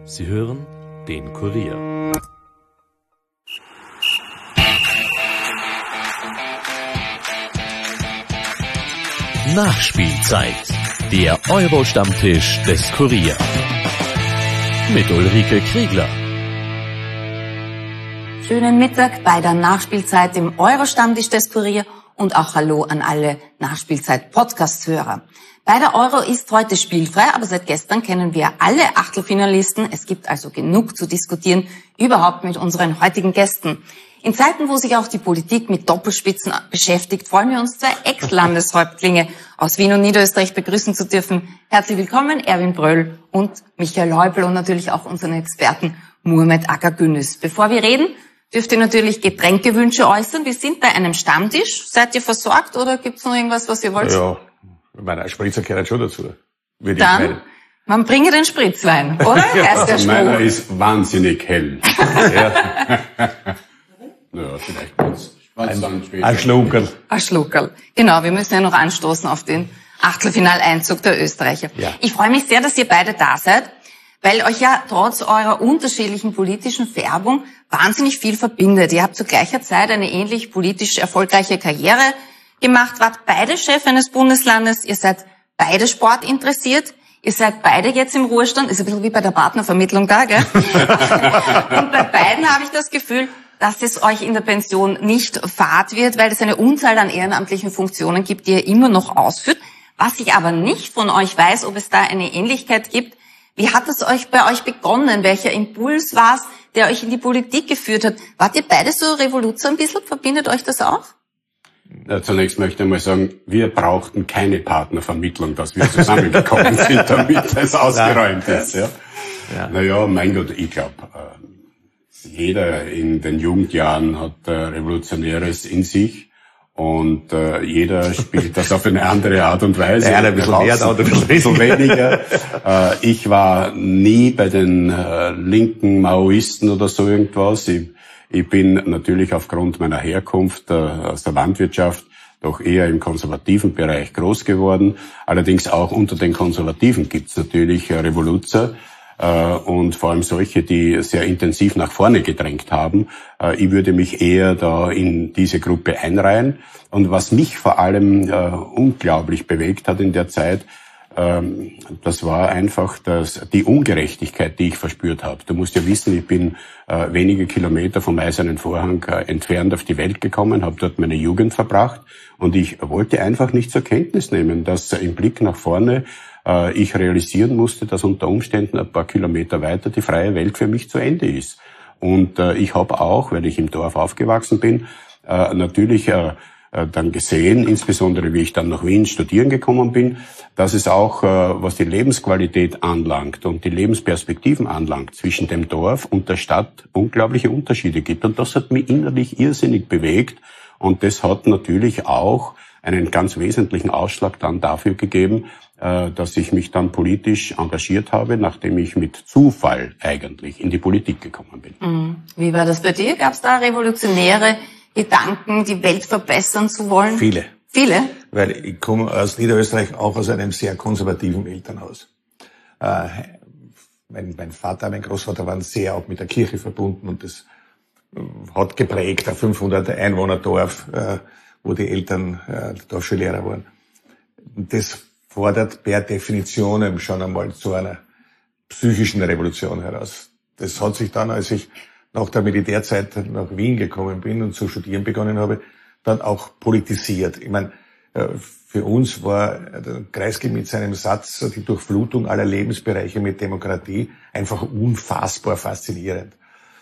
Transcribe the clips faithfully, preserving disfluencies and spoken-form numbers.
Sie hören den Kurier. Nachspielzeit. Der Euro-Stammtisch des Kurier. Mit Ulrike Kriegler. Schönen Mittag bei der Nachspielzeit im Euro-Stammtisch des Kurier und auch Hallo an alle Nachspielzeit-Podcast-Hörer. Bei der Euro ist heute spielfrei, aber seit gestern kennen wir alle Achtelfinalisten. Es gibt also genug zu diskutieren, überhaupt mit unseren heutigen Gästen. In Zeiten, wo sich auch die Politik mit Doppelspitzen beschäftigt, freuen wir uns, zwei Ex-Landeshäuptlinge aus Wien und Niederösterreich begrüßen zu dürfen. Herzlich willkommen, Erwin Bröll und Michael Häupl und natürlich auch unseren Experten Muhammed Agagünis. Bevor wir reden, dürft ihr natürlich Getränkewünsche äußern. Wir sind bei einem Stammtisch. Seid ihr versorgt oder gibt es noch irgendwas, was ihr wollt? Ja, ich meine, ein Spritzer gehört schon dazu. Würde Dann, ich meinen. Man bringe den Spritzwein, oder? Ja, der meiner ist wahnsinnig hell. Ja. Naja, vielleicht ganz. Ein, ein Schluckerl. Ein Schluckerl. Genau, wir müssen ja noch anstoßen auf den Achtelfinaleinzug der Österreicher. Ja. Ich freue mich sehr, dass ihr beide da seid, weil euch ja trotz eurer unterschiedlichen politischen Färbung wahnsinnig viel verbindet. Ihr habt zu gleicher Zeit eine ähnlich politisch erfolgreiche Karriere gemacht, wart beide Chef eines Bundeslandes, ihr seid beide Sport interessiert, ihr seid beide jetzt im Ruhestand, ist ein bisschen wie bei der Partnervermittlung da, gell? Und bei beiden habe ich das Gefühl, dass es euch in der Pension nicht fad wird, weil es eine Unzahl an ehrenamtlichen Funktionen gibt, die ihr immer noch ausführt. Was ich aber nicht von euch weiß, ob es da eine Ähnlichkeit gibt, wie hat es euch bei euch begonnen? Welcher Impuls war es, der euch in die Politik geführt hat? Wart ihr beide so Revoluzer ein bisschen? Verbindet euch das auch? Ja, zunächst möchte ich mal sagen, wir brauchten keine Partnervermittlung, dass wir zusammengekommen sind, damit es ausgeräumt ist. Ja. Ja. Naja, mein Gott, ich glaube, jeder in den Jugendjahren hat äh, Revolutionäres in sich und äh, jeder spielt das auf eine andere Art und Weise. Der eine ein bisschen mehr, der andere ein bisschen weniger. äh, ich war nie bei den äh, linken Maoisten oder so irgendwas. Ich, ich bin natürlich aufgrund meiner Herkunft äh, aus der Landwirtschaft doch eher im konservativen Bereich groß geworden. Allerdings auch unter den Konservativen gibt's natürlich äh, Revoluzer. Und vor allem solche, die sehr intensiv nach vorne gedrängt haben. Ich würde mich eher da in diese Gruppe einreihen. Und was mich vor allem äh, unglaublich bewegt hat in der Zeit, ähm, das war einfach das, die Ungerechtigkeit, die ich verspürt habe. Du musst ja wissen, ich bin äh, wenige Kilometer vom Eisernen Vorhang äh, entfernt auf die Welt gekommen, habe dort meine Jugend verbracht. Und ich wollte einfach nicht zur Kenntnis nehmen, dass äh, im Blick nach vorne ich realisieren musste, dass unter Umständen ein paar Kilometer weiter die freie Welt für mich zu Ende ist. Und äh, ich habe auch, weil ich im Dorf aufgewachsen bin, äh, natürlich äh, dann gesehen, insbesondere wie ich dann nach Wien studieren gekommen bin, dass es auch, äh, was die Lebensqualität anlangt und die Lebensperspektiven anlangt, zwischen dem Dorf und der Stadt unglaubliche Unterschiede gibt. Und das hat mich innerlich irrsinnig bewegt. Und das hat natürlich auch einen ganz wesentlichen Ausschlag dann dafür gegeben, dass ich mich dann politisch engagiert habe, nachdem ich mit Zufall eigentlich in die Politik gekommen bin. Wie war das bei dir? Gab es da revolutionäre Gedanken, die Welt verbessern zu wollen? Viele. Viele? Weil ich komme aus Niederösterreich auch aus einem sehr konservativen Elternhaus. Äh, mein, mein Vater, mein Großvater waren sehr auch mit der Kirche verbunden und das hat geprägt, ein fünfhundert Einwohner Dorf, äh, wo die Eltern äh, Dorfschullehrer waren. Und das fordert per Definition schon einmal zu einer psychischen Revolution heraus. Das hat sich dann, als ich nach der Militärzeit nach Wien gekommen bin und zu studieren begonnen habe, dann auch politisiert. Ich meine, für uns war Kreisky mit seinem Satz, die Durchflutung aller Lebensbereiche mit Demokratie, einfach unfassbar faszinierend.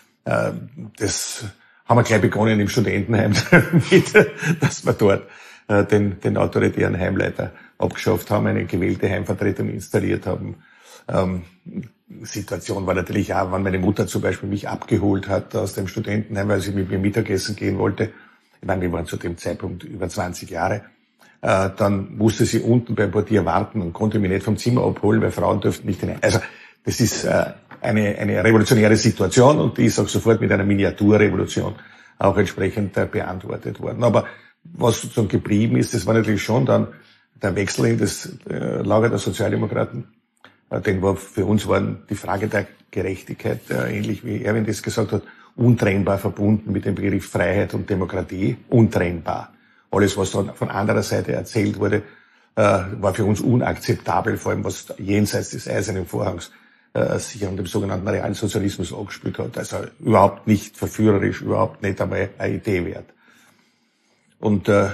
Das haben wir gleich begonnen im Studentenheim damit, dass wir dort den, den autoritären Heimleiter abgeschafft haben, eine gewählte Heimvertretung installiert haben. Ähm, Situation war natürlich auch, wenn meine Mutter zum Beispiel mich abgeholt hat aus dem Studentenheim, weil sie mit mir Mittagessen gehen wollte. Ich meine, wir waren zu dem Zeitpunkt über zwanzig Jahre. Äh, dann musste sie unten beim Portier warten und konnte mich nicht vom Zimmer abholen, weil Frauen dürften nicht hinein. Also das ist äh, eine, eine revolutionäre Situation und die ist auch sofort mit einer Miniaturrevolution auch entsprechend äh, beantwortet worden. Aber was sozusagen geblieben ist, das war natürlich schon dann der Wechsel in das äh, Lager der Sozialdemokraten. Denn war, für uns war die Frage der Gerechtigkeit, ähnlich wie Erwin das gesagt hat, untrennbar verbunden mit dem Begriff Freiheit und Demokratie. Untrennbar. Alles, was dann von anderer Seite erzählt wurde, war für uns unakzeptabel, vor allem was jenseits des Eisernen Vorhangs sich an dem sogenannten Realsozialismus angespielt hat. Also überhaupt nicht verführerisch, überhaupt nicht einmal eine Idee wert. Und äh,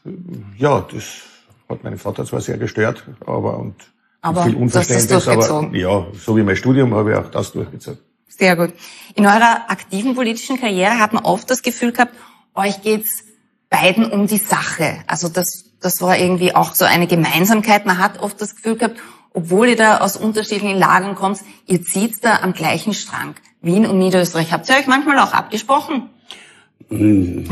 ja, das hat meinen Vater zwar sehr gestört, aber und aber viel Unverständnis, aber ja, so wie mein Studium habe ich auch das durchgezogen. Sehr gut. In eurer aktiven politischen Karriere hat man oft das Gefühl gehabt, euch geht's beiden um die Sache. Also das, das war irgendwie auch so eine Gemeinsamkeit. Man hat oft das Gefühl gehabt, obwohl ihr da aus unterschiedlichen Lagern kommt, ihr zieht da am gleichen Strang. Wien und Niederösterreich. Habt ihr euch manchmal auch abgesprochen? Mm.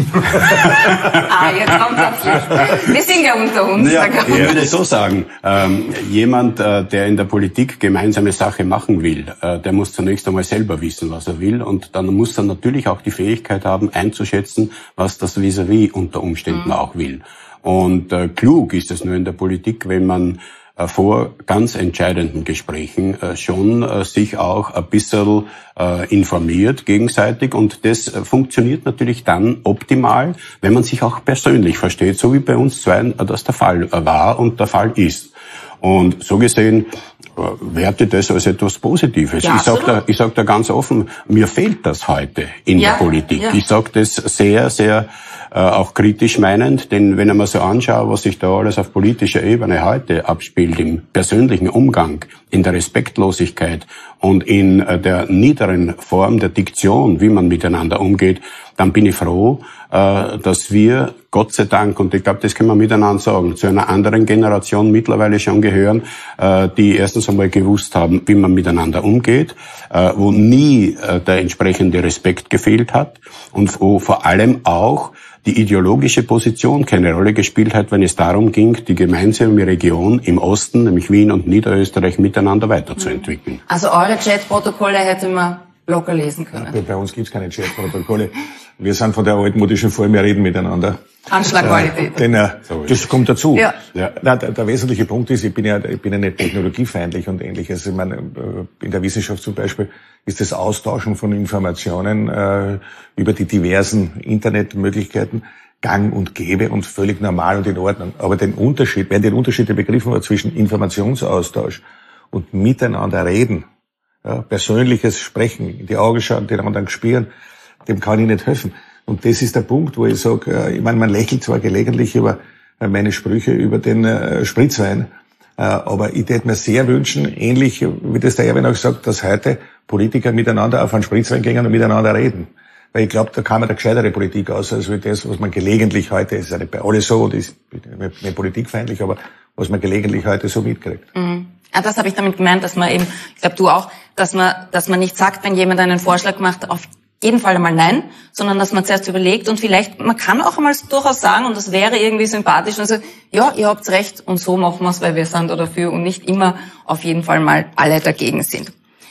ah, jetzt kommt das Licht. Wir sind ja unter uns. Ja, ich würde so sagen, ähm, jemand, äh, der in der Politik gemeinsame Sache machen will, äh, der muss zunächst einmal selber wissen, was er will, und dann muss er natürlich auch die Fähigkeit haben, einzuschätzen, was das Vis-à-vis unter Umständen mhm. auch will. Und äh, klug ist es nur in der Politik, wenn man äh, vor ganz entscheidenden Gesprächen äh, schon äh, sich auch ein bisschen äh, informiert gegenseitig, und das äh, funktioniert natürlich dann optimal, wenn man sich auch persönlich versteht, so wie bei uns zwei äh, das der Fall äh, war und der Fall ist. Und so gesehen äh, werte das als etwas Positives. Ja, ich sage da, ich sag da ganz offen, mir fehlt das heute in ja, der Politik. Ja. Ich sage das sehr, sehr äh, auch kritisch meinend, denn wenn ich mir so anschaue, was sich da alles auf politischer Ebene heute abspielt, im persönlichen Umgang, in der Respektlosigkeit und in äh, der niederen Form der Diktion, wie man miteinander umgeht, dann bin ich froh, äh, dass wir, Gott sei Dank, und ich glaube, das können wir miteinander sagen, zu einer anderen Generation mittlerweile schon gehören, äh, die erstens einmal gewusst haben, wie man miteinander umgeht, äh, wo nie äh, der entsprechende Respekt gefehlt hat und wo vor allem auch die ideologische Position keine Rolle gespielt hat, wenn es darum ging, die gemeinsame Region im Osten, nämlich Wien und Niederösterreich, miteinander weiterzuentwickeln. Also eure Chatprotokolle hätte man locker lesen können. Ja, bei uns gibt's keine Chatprotokolle. Wir sind von der altmodischen Form, wir reden miteinander. Anschlagqualität. Äh, denn äh, so das kommt dazu. Ja. Ja. Na, der, der wesentliche Punkt ist, ich bin ja, ich bin ja nicht technologiefeindlich und ähnliches. Ich meine, in der Wissenschaft zum Beispiel ist das Austauschen von Informationen äh, über die diversen Internetmöglichkeiten gang und gäbe und völlig normal und in Ordnung. Aber den Unterschied, wenn den Unterschied begriffen wird zwischen Informationsaustausch und miteinander reden, ja, persönliches Sprechen, in die Augen schauen, den anderen spüren, dem kann ich nicht helfen. Und das ist der Punkt, wo ich sage, ich meine, man lächelt zwar gelegentlich über meine Sprüche über den äh, Spritzwein, äh, aber ich würde mir sehr wünschen, ähnlich wie das der Erwin auch sagt, dass heute Politiker miteinander auf einen Spritzwein gehen und miteinander reden. Weil ich glaube, da kann man eine gescheitere Politik aus, als wie das, was man gelegentlich heute, ist ja nicht bei alles so, und ist nicht politikfeindlich, aber was man gelegentlich heute so mitkriegt. Mhm. Ja, das habe ich damit gemeint, dass man eben, ich glaube du auch, dass man, dass man nicht sagt, wenn jemand einen Vorschlag macht, auf jeden Fall einmal nein, sondern dass man zuerst überlegt und vielleicht, man kann auch einmal durchaus sagen, und das wäre irgendwie sympathisch, und sagt, ja, ihr habt recht und so machen wir es, weil wir sind da dafür, und nicht immer auf jeden Fall mal alle dagegen sind.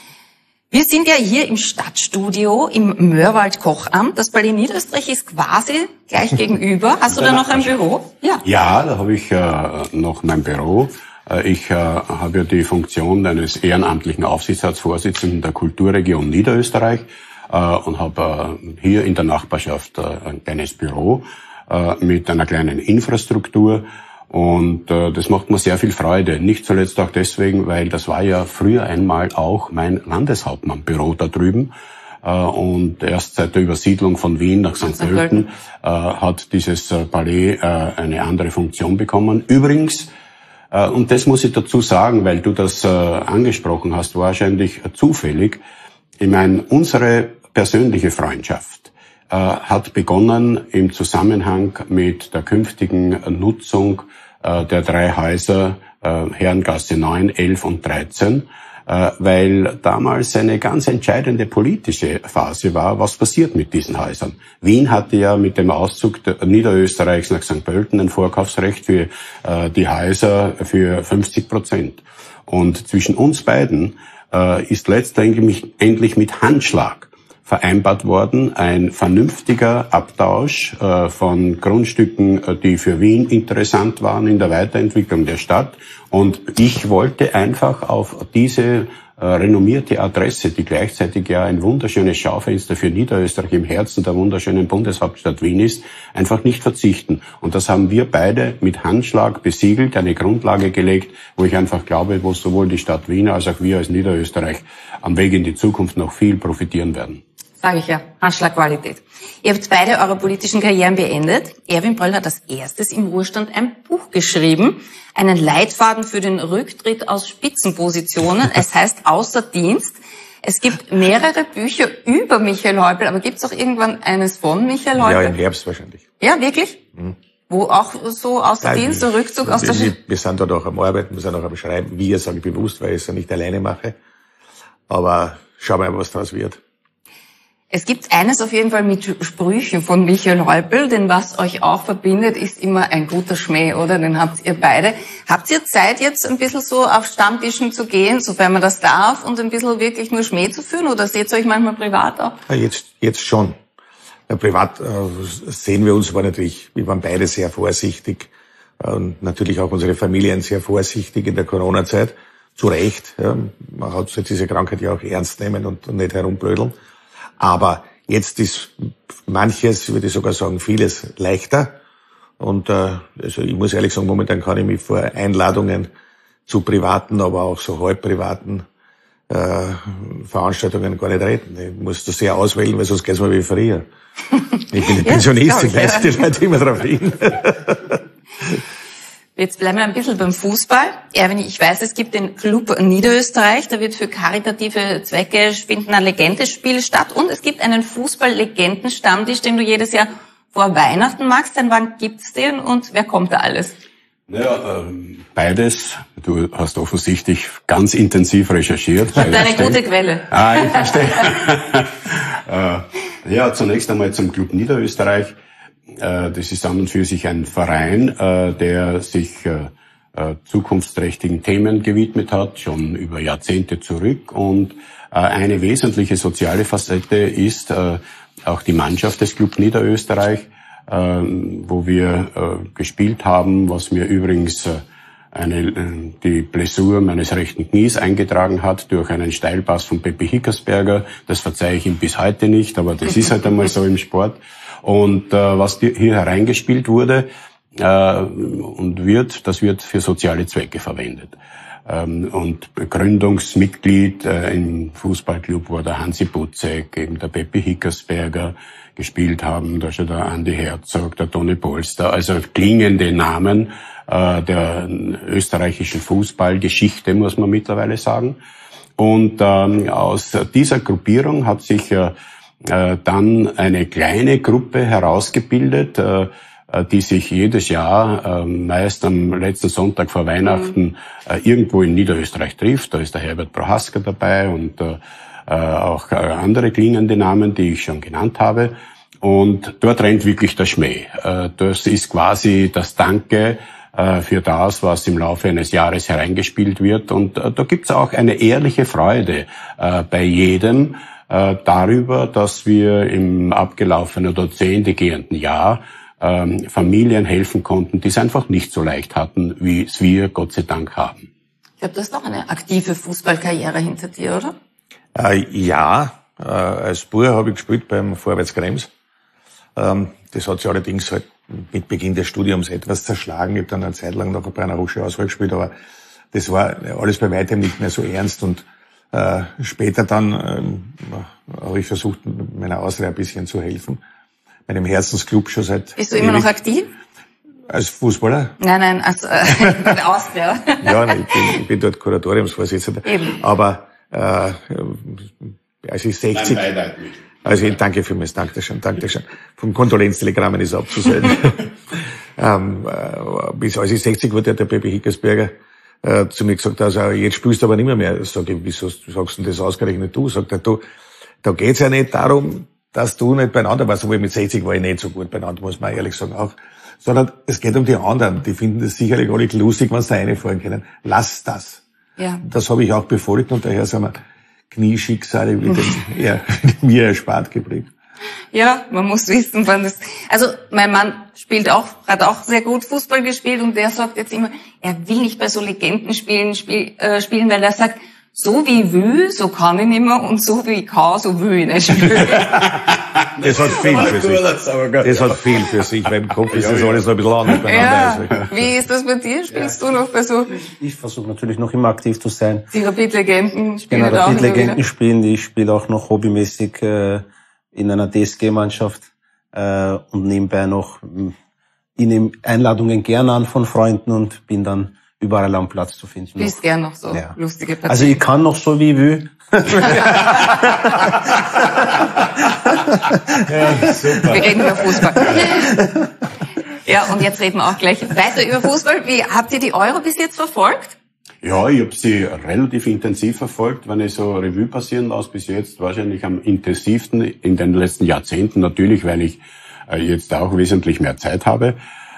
Wir sind ja hier im Stadtstudio im Mörwald-Kochamt. Das Palais Niederösterreich ist quasi gleich gegenüber. Hast du da noch ein Büro? Ja. Ja, da habe ich äh, noch mein Büro. Ich äh, habe ja die Funktion eines ehrenamtlichen Aufsichtsratsvorsitzenden der Kulturregion Niederösterreich äh, und habe äh, hier in der Nachbarschaft äh, ein kleines Büro äh, mit einer kleinen Infrastruktur. Und äh, das macht mir sehr viel Freude. Nicht zuletzt auch deswegen, weil das war ja früher einmal auch mein Landeshauptmannbüro da drüben. Äh, und erst seit der Übersiedlung von Wien nach Sankt Pölten äh, hat dieses äh, Palais äh, eine andere Funktion bekommen. Übrigens, äh, und das muss ich dazu sagen, weil du das äh, angesprochen hast, wahrscheinlich äh, zufällig. Ich meine, unsere persönliche Freundschaft äh, hat begonnen im Zusammenhang mit der künftigen Nutzung der drei Häuser, äh, Herrengasse neun, elf und dreizehn, äh, weil damals eine ganz entscheidende politische Phase war, was passiert mit diesen Häusern. Wien hatte ja mit dem Auszug Niederösterreichs nach Sankt Pölten ein Vorkaufsrecht für äh, die Häuser für fünfzig Prozent. Und zwischen uns beiden äh, ist letztendlich endlich mit Handschlag vereinbart worden, ein vernünftiger Abtausch äh, von Grundstücken, äh, die für Wien interessant waren in der Weiterentwicklung der Stadt. Und ich wollte einfach auf diese äh, renommierte Adresse, die gleichzeitig ja ein wunderschönes Schaufenster für Niederösterreich im Herzen der wunderschönen Bundeshauptstadt Wien ist, einfach nicht verzichten. Und das haben wir beide mit Handschlag besiegelt, eine Grundlage gelegt, wo ich einfach glaube, wo sowohl die Stadt Wien als auch wir als Niederösterreich am Weg in die Zukunft noch viel profitieren werden. Sage ich ja, Handschlagqualität. Ihr habt beide eure politischen Karrieren beendet. Erwin Pröll hat als erstes im Ruhestand ein Buch geschrieben, einen Leitfaden für den Rücktritt aus Spitzenpositionen. Es heißt Außer Dienst. Es gibt mehrere Bücher über Michael Häupl, aber gibt es auch irgendwann eines von Michael Häupl? Ja, im Herbst wahrscheinlich. Ja, wirklich? Mhm. Wo auch so außer Nein, Dienst, so Rückzug aus der wir, wir sind dort auch am Arbeiten, wir sind auch am Schreiben. Wir, sage ich bewusst, weil ich es ja nicht alleine mache. Aber schauen wir mal, was daraus wird. Es gibt eines auf jeden Fall mit Sprüchen von Michael Häupl, denn was euch auch verbindet, ist immer ein guter Schmäh, oder? Den habt ihr beide. Habt ihr Zeit, jetzt ein bisschen so auf Stammtischen zu gehen, sofern man das darf, und ein bisschen wirklich nur Schmäh zu führen, oder seht ihr euch manchmal privat auch? Ja, jetzt, jetzt schon. Ja, privat äh, sehen wir uns, war natürlich, wir waren beide sehr vorsichtig, äh, und natürlich auch unsere Familien sehr vorsichtig in der Corona-Zeit. Zu Recht. Ja. Man hat diese Krankheit ja auch ernst nehmen und, und nicht herumblödeln. Aber jetzt ist manches, würde ich sogar sagen, vieles leichter. Und äh, also ich muss ehrlich sagen, momentan kann ich mich vor Einladungen zu privaten, aber auch so halb privaten äh, Veranstaltungen gar nicht retten. Ich muss das sehr auswählen, weil sonst geht's mir wie früher. Ich bin ja, Pensionist, ich weise die Leute immer darauf hin. Jetzt bleiben wir ein bisschen beim Fußball. Erwin, ich weiß, es gibt den Club Niederösterreich, da wird für karitative Zwecke finden ein Legendenspiel statt, und es gibt einen Fußball-Legendenstammtisch, den du jedes Jahr vor Weihnachten machst. Denn wann gibt's den und wer kommt da alles? Naja, ähm, beides. Du hast offensichtlich ganz intensiv recherchiert. Ich habe eine gute Quelle. Ah, ich verstehe. äh, ja, zunächst einmal zum Club Niederösterreich. Das ist an und für sich ein Verein, der sich zukunftsträchtigen Themen gewidmet hat, schon über Jahrzehnte zurück. Und eine wesentliche soziale Facette ist auch die Mannschaft des Club Niederösterreich, wo wir gespielt haben, was mir übrigens eine, die Blessur meines rechten Knies eingetragen hat durch einen Steilpass von Peppi Hickersberger. Das verzeihe ich ihm bis heute nicht, aber das ist halt einmal so im Sport. Und äh, was hier hereingespielt wurde äh, und wird, das wird für soziale Zwecke verwendet. Ähm, und Gründungsmitglied äh, im Fußballclub war der Hansi Butzek, eben der Peppi Hickersberger, gespielt haben, da schon der Andi Herzog, der Toni Polster, also klingende Namen äh, der österreichischen Fußballgeschichte, muss man mittlerweile sagen. Und ähm, aus dieser Gruppierung hat sich äh, dann eine kleine Gruppe herausgebildet, die sich jedes Jahr meist am letzten Sonntag vor Weihnachten irgendwo in Niederösterreich trifft. Da ist der Herbert Prohaska dabei und auch andere klingende Namen, die ich schon genannt habe. Und dort rennt wirklich der Schmäh. Das ist quasi das Danke für das, was im Laufe eines Jahres hereingespielt wird. Und da gibt's auch eine ehrliche Freude bei jedem, darüber, dass wir im abgelaufenen oder zu Ende gehenden Jahr ähm, Familien helfen konnten, die es einfach nicht so leicht hatten, wie es wir Gott sei Dank haben. Ich glaube, du hast noch eine aktive Fußballkarriere hinter dir, oder? Äh, ja, äh, als Bub habe ich gespielt beim Vorwärts Krems. Ähm, das hat sich allerdings halt mit Beginn des Studiums etwas zerschlagen. Ich habe dann eine Zeit lang noch bei einer Hochschule gespielt, aber das war alles bei weitem nicht mehr so ernst. Und Äh, später dann ähm, habe ich versucht, meiner Austria ein bisschen zu helfen. Meinem Herzensclub schon seit... Bist du immer noch aktiv? Als Fußballer? Nein, nein, als äh, bei Austria. Ja, nein, ich, bin, ich bin dort Kuratoriumsvorsitzender. Eben. Aber äh, als ich sechzig... Nein, also ich danke vielmals, danke schön, danke schön. Vom Kondolenztelegrammen ist abzusehen. ähm, äh, bis als ich sechzig wurde, hat der Peppi Hickersberger Äh, zu mir gesagt, also jetzt spielst du aber nicht mehr mehr. Sag ich, wieso sagst du das ausgerechnet du? Sagt er, du, da geht's ja nicht darum, dass du nicht beieinander warst, obwohl mit sechzig war ich nicht so gut beieinander, muss man ehrlich sagen auch, sondern es geht um die anderen. Die finden das sicherlich alle lustig, wenn sie da reinfahren können. Lass das. Ja. Das habe ich auch befolgt und daher sind wir Knieschicksale wie dem, ja, mir erspart geblieben. Ja, man muss wissen, wann das, also mein Mann spielt auch, hat auch sehr gut Fußball gespielt und der sagt jetzt immer, er will nicht bei so Legendenspielen spiel, äh, spielen, weil er sagt, so wie will, so kann ich nicht mehr und so wie ich kann, so will ich nicht spielen. Das hat viel für sich. Das hat viel für sich, weil im Kopf ist das alles noch ein bisschen anders beieinander. Ja. Wie ist das bei dir? Spielst du noch bei so? Ich versuche natürlich noch immer aktiv zu sein. Die Rapid-Legenden spielen genau, auch immer wieder. Rapid-Legenden spielen. Ich spiele auch noch hobbymäßig äh, in einer D S G-Mannschaft äh, und nebenbei noch, ich nehme Einladungen gerne an von Freunden und bin dann überall am Platz zu finden. Bist gern noch so ja. lustige Partien. Also ich kann noch so wie ich will. Ja, super. Wir reden über Fußball. Ja, und jetzt reden wir auch gleich weiter über Fußball. Wie habt ihr die Euro bis jetzt verfolgt? Ja, ich habe sie relativ intensiv verfolgt, wenn ich so Revue passieren lasse bis jetzt. Wahrscheinlich am intensivsten in den letzten Jahrzehnten, natürlich, weil ich äh, jetzt auch wesentlich mehr Zeit habe.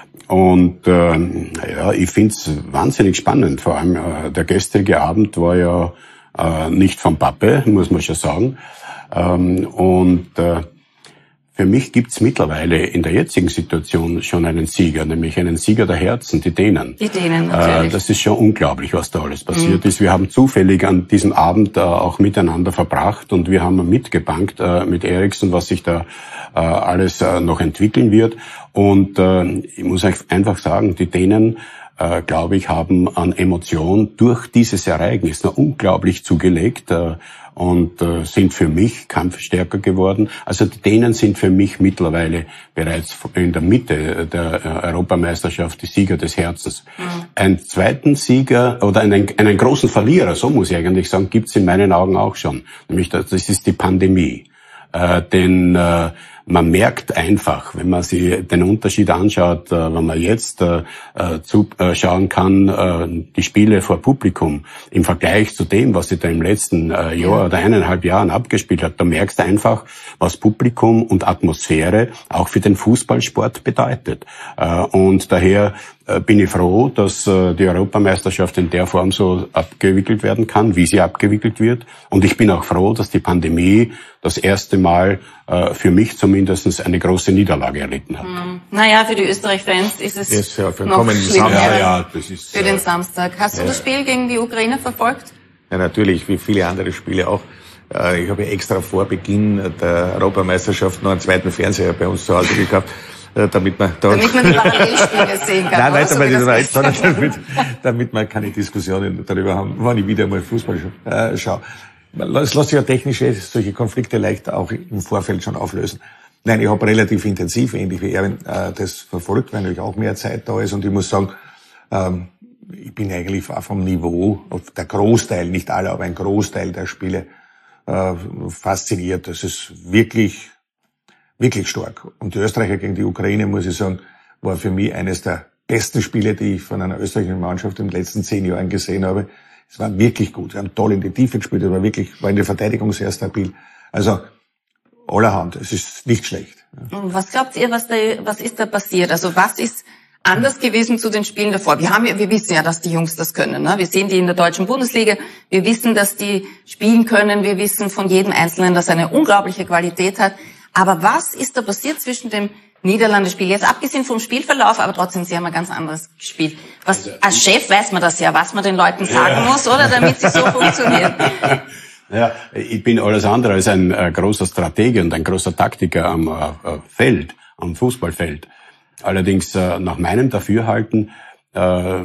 Und äh, ja, ich find's wahnsinnig spannend. Vor allem äh, der gestrige Abend war ja äh, nicht vom Pappe, muss man schon sagen. Ähm, und äh, für mich gibt's mittlerweile in der jetzigen Situation schon einen Sieger, nämlich einen Sieger der Herzen, die Dänen. Die Dänen, natürlich. Äh, das ist schon unglaublich, was da alles passiert mhm. ist. Wir haben zufällig an diesem Abend äh, auch miteinander verbracht und wir haben mitgebankt äh, mit Eriksen, was sich da äh, alles äh, noch entwickeln wird. Und äh, ich muss euch einfach sagen, die Dänen, äh, glaube ich, haben an Emotion durch dieses Ereignis noch unglaublich zugelegt. Äh, und äh, sind für mich kampfstärker geworden. Also die Dänen sind für mich mittlerweile bereits in der Mitte der äh, Europameisterschaft die Sieger des Herzens. Mhm. Einen zweiten Sieger oder einen, einen großen Verlierer, so muss ich eigentlich sagen, gibt's in meinen Augen auch schon. Nämlich das, das ist die Pandemie. Äh, denn äh, man merkt einfach, wenn man sich den Unterschied anschaut, äh, wenn man jetzt äh, zuschauen kann, äh, die Spiele vor Publikum im Vergleich zu dem, was sich da im letzten äh, Jahr oder eineinhalb Jahren abgespielt hat, da merkst du einfach, was Publikum und Atmosphäre auch für den Fußballsport bedeutet. Äh, und daher äh, bin ich froh, dass äh, die Europameisterschaft in der Form so abgewickelt werden kann, wie sie abgewickelt wird. Und ich bin auch froh, dass die Pandemie das erste Mal äh, für mich zumindest eine große Niederlage erlitten hat. Hm. Naja, für die Österreich-Fans ist es yes, ja, für noch schlimmer. Ja, ja, das ist, für den Samstag. Hast ja. du das Spiel gegen die Ukraine verfolgt? Ja, natürlich, wie viele andere Spiele auch. Ich habe extra vor Beginn der Europameisterschaft noch einen zweiten Fernseher bei uns zu Hause gekauft, damit man da damit man die Parallelspiele sehen kann. Nein, nein, so damit, das sondern damit, damit man keine Diskussionen darüber haben, wann ich wieder mal Fußball äh, schaue. Es lässt sich ja technisch solche Konflikte leicht auch im Vorfeld schon auflösen. Nein, ich habe relativ intensiv, ähnlich wie Erwin, äh, das verfolgt, weil natürlich auch mehr Zeit da ist. Und ich muss sagen, ähm, ich bin eigentlich auch vom Niveau, der Großteil, nicht alle, aber ein Großteil der Spiele äh, fasziniert. Das ist wirklich, wirklich stark. Und die Österreicher gegen die Ukraine, muss ich sagen, war für mich eines der besten Spiele, die ich von einer österreichischen Mannschaft in den letzten zehn Jahren gesehen habe. Es war wirklich gut. Wir haben toll in die Tiefe gespielt, es war wirklich, war in der Verteidigung sehr stabil. Also, allerhand. Es ist nicht schlecht. Was glaubt ihr, was da, was ist da passiert? Also, was ist anders gewesen zu den Spielen davor? Wir haben ja, wir wissen ja, dass die Jungs das können, ne? Wir sehen die in der deutschen Bundesliga. Wir wissen, dass die spielen können. Wir wissen von jedem Einzelnen, dass er eine unglaubliche Qualität hat. Aber was ist da passiert zwischen dem Niederlande-Spiel? Jetzt abgesehen vom Spielverlauf, aber trotzdem, sie haben ein ganz anderes gespielt. Was, als Chef weiß man das ja, was man den Leuten sagen ja. muss, oder? Damit sie so funktionieren. Ja, ich bin alles andere als ein äh, großer Stratege und ein großer Taktiker am äh, Feld, am Fußballfeld. Allerdings, äh, nach meinem Dafürhalten, äh,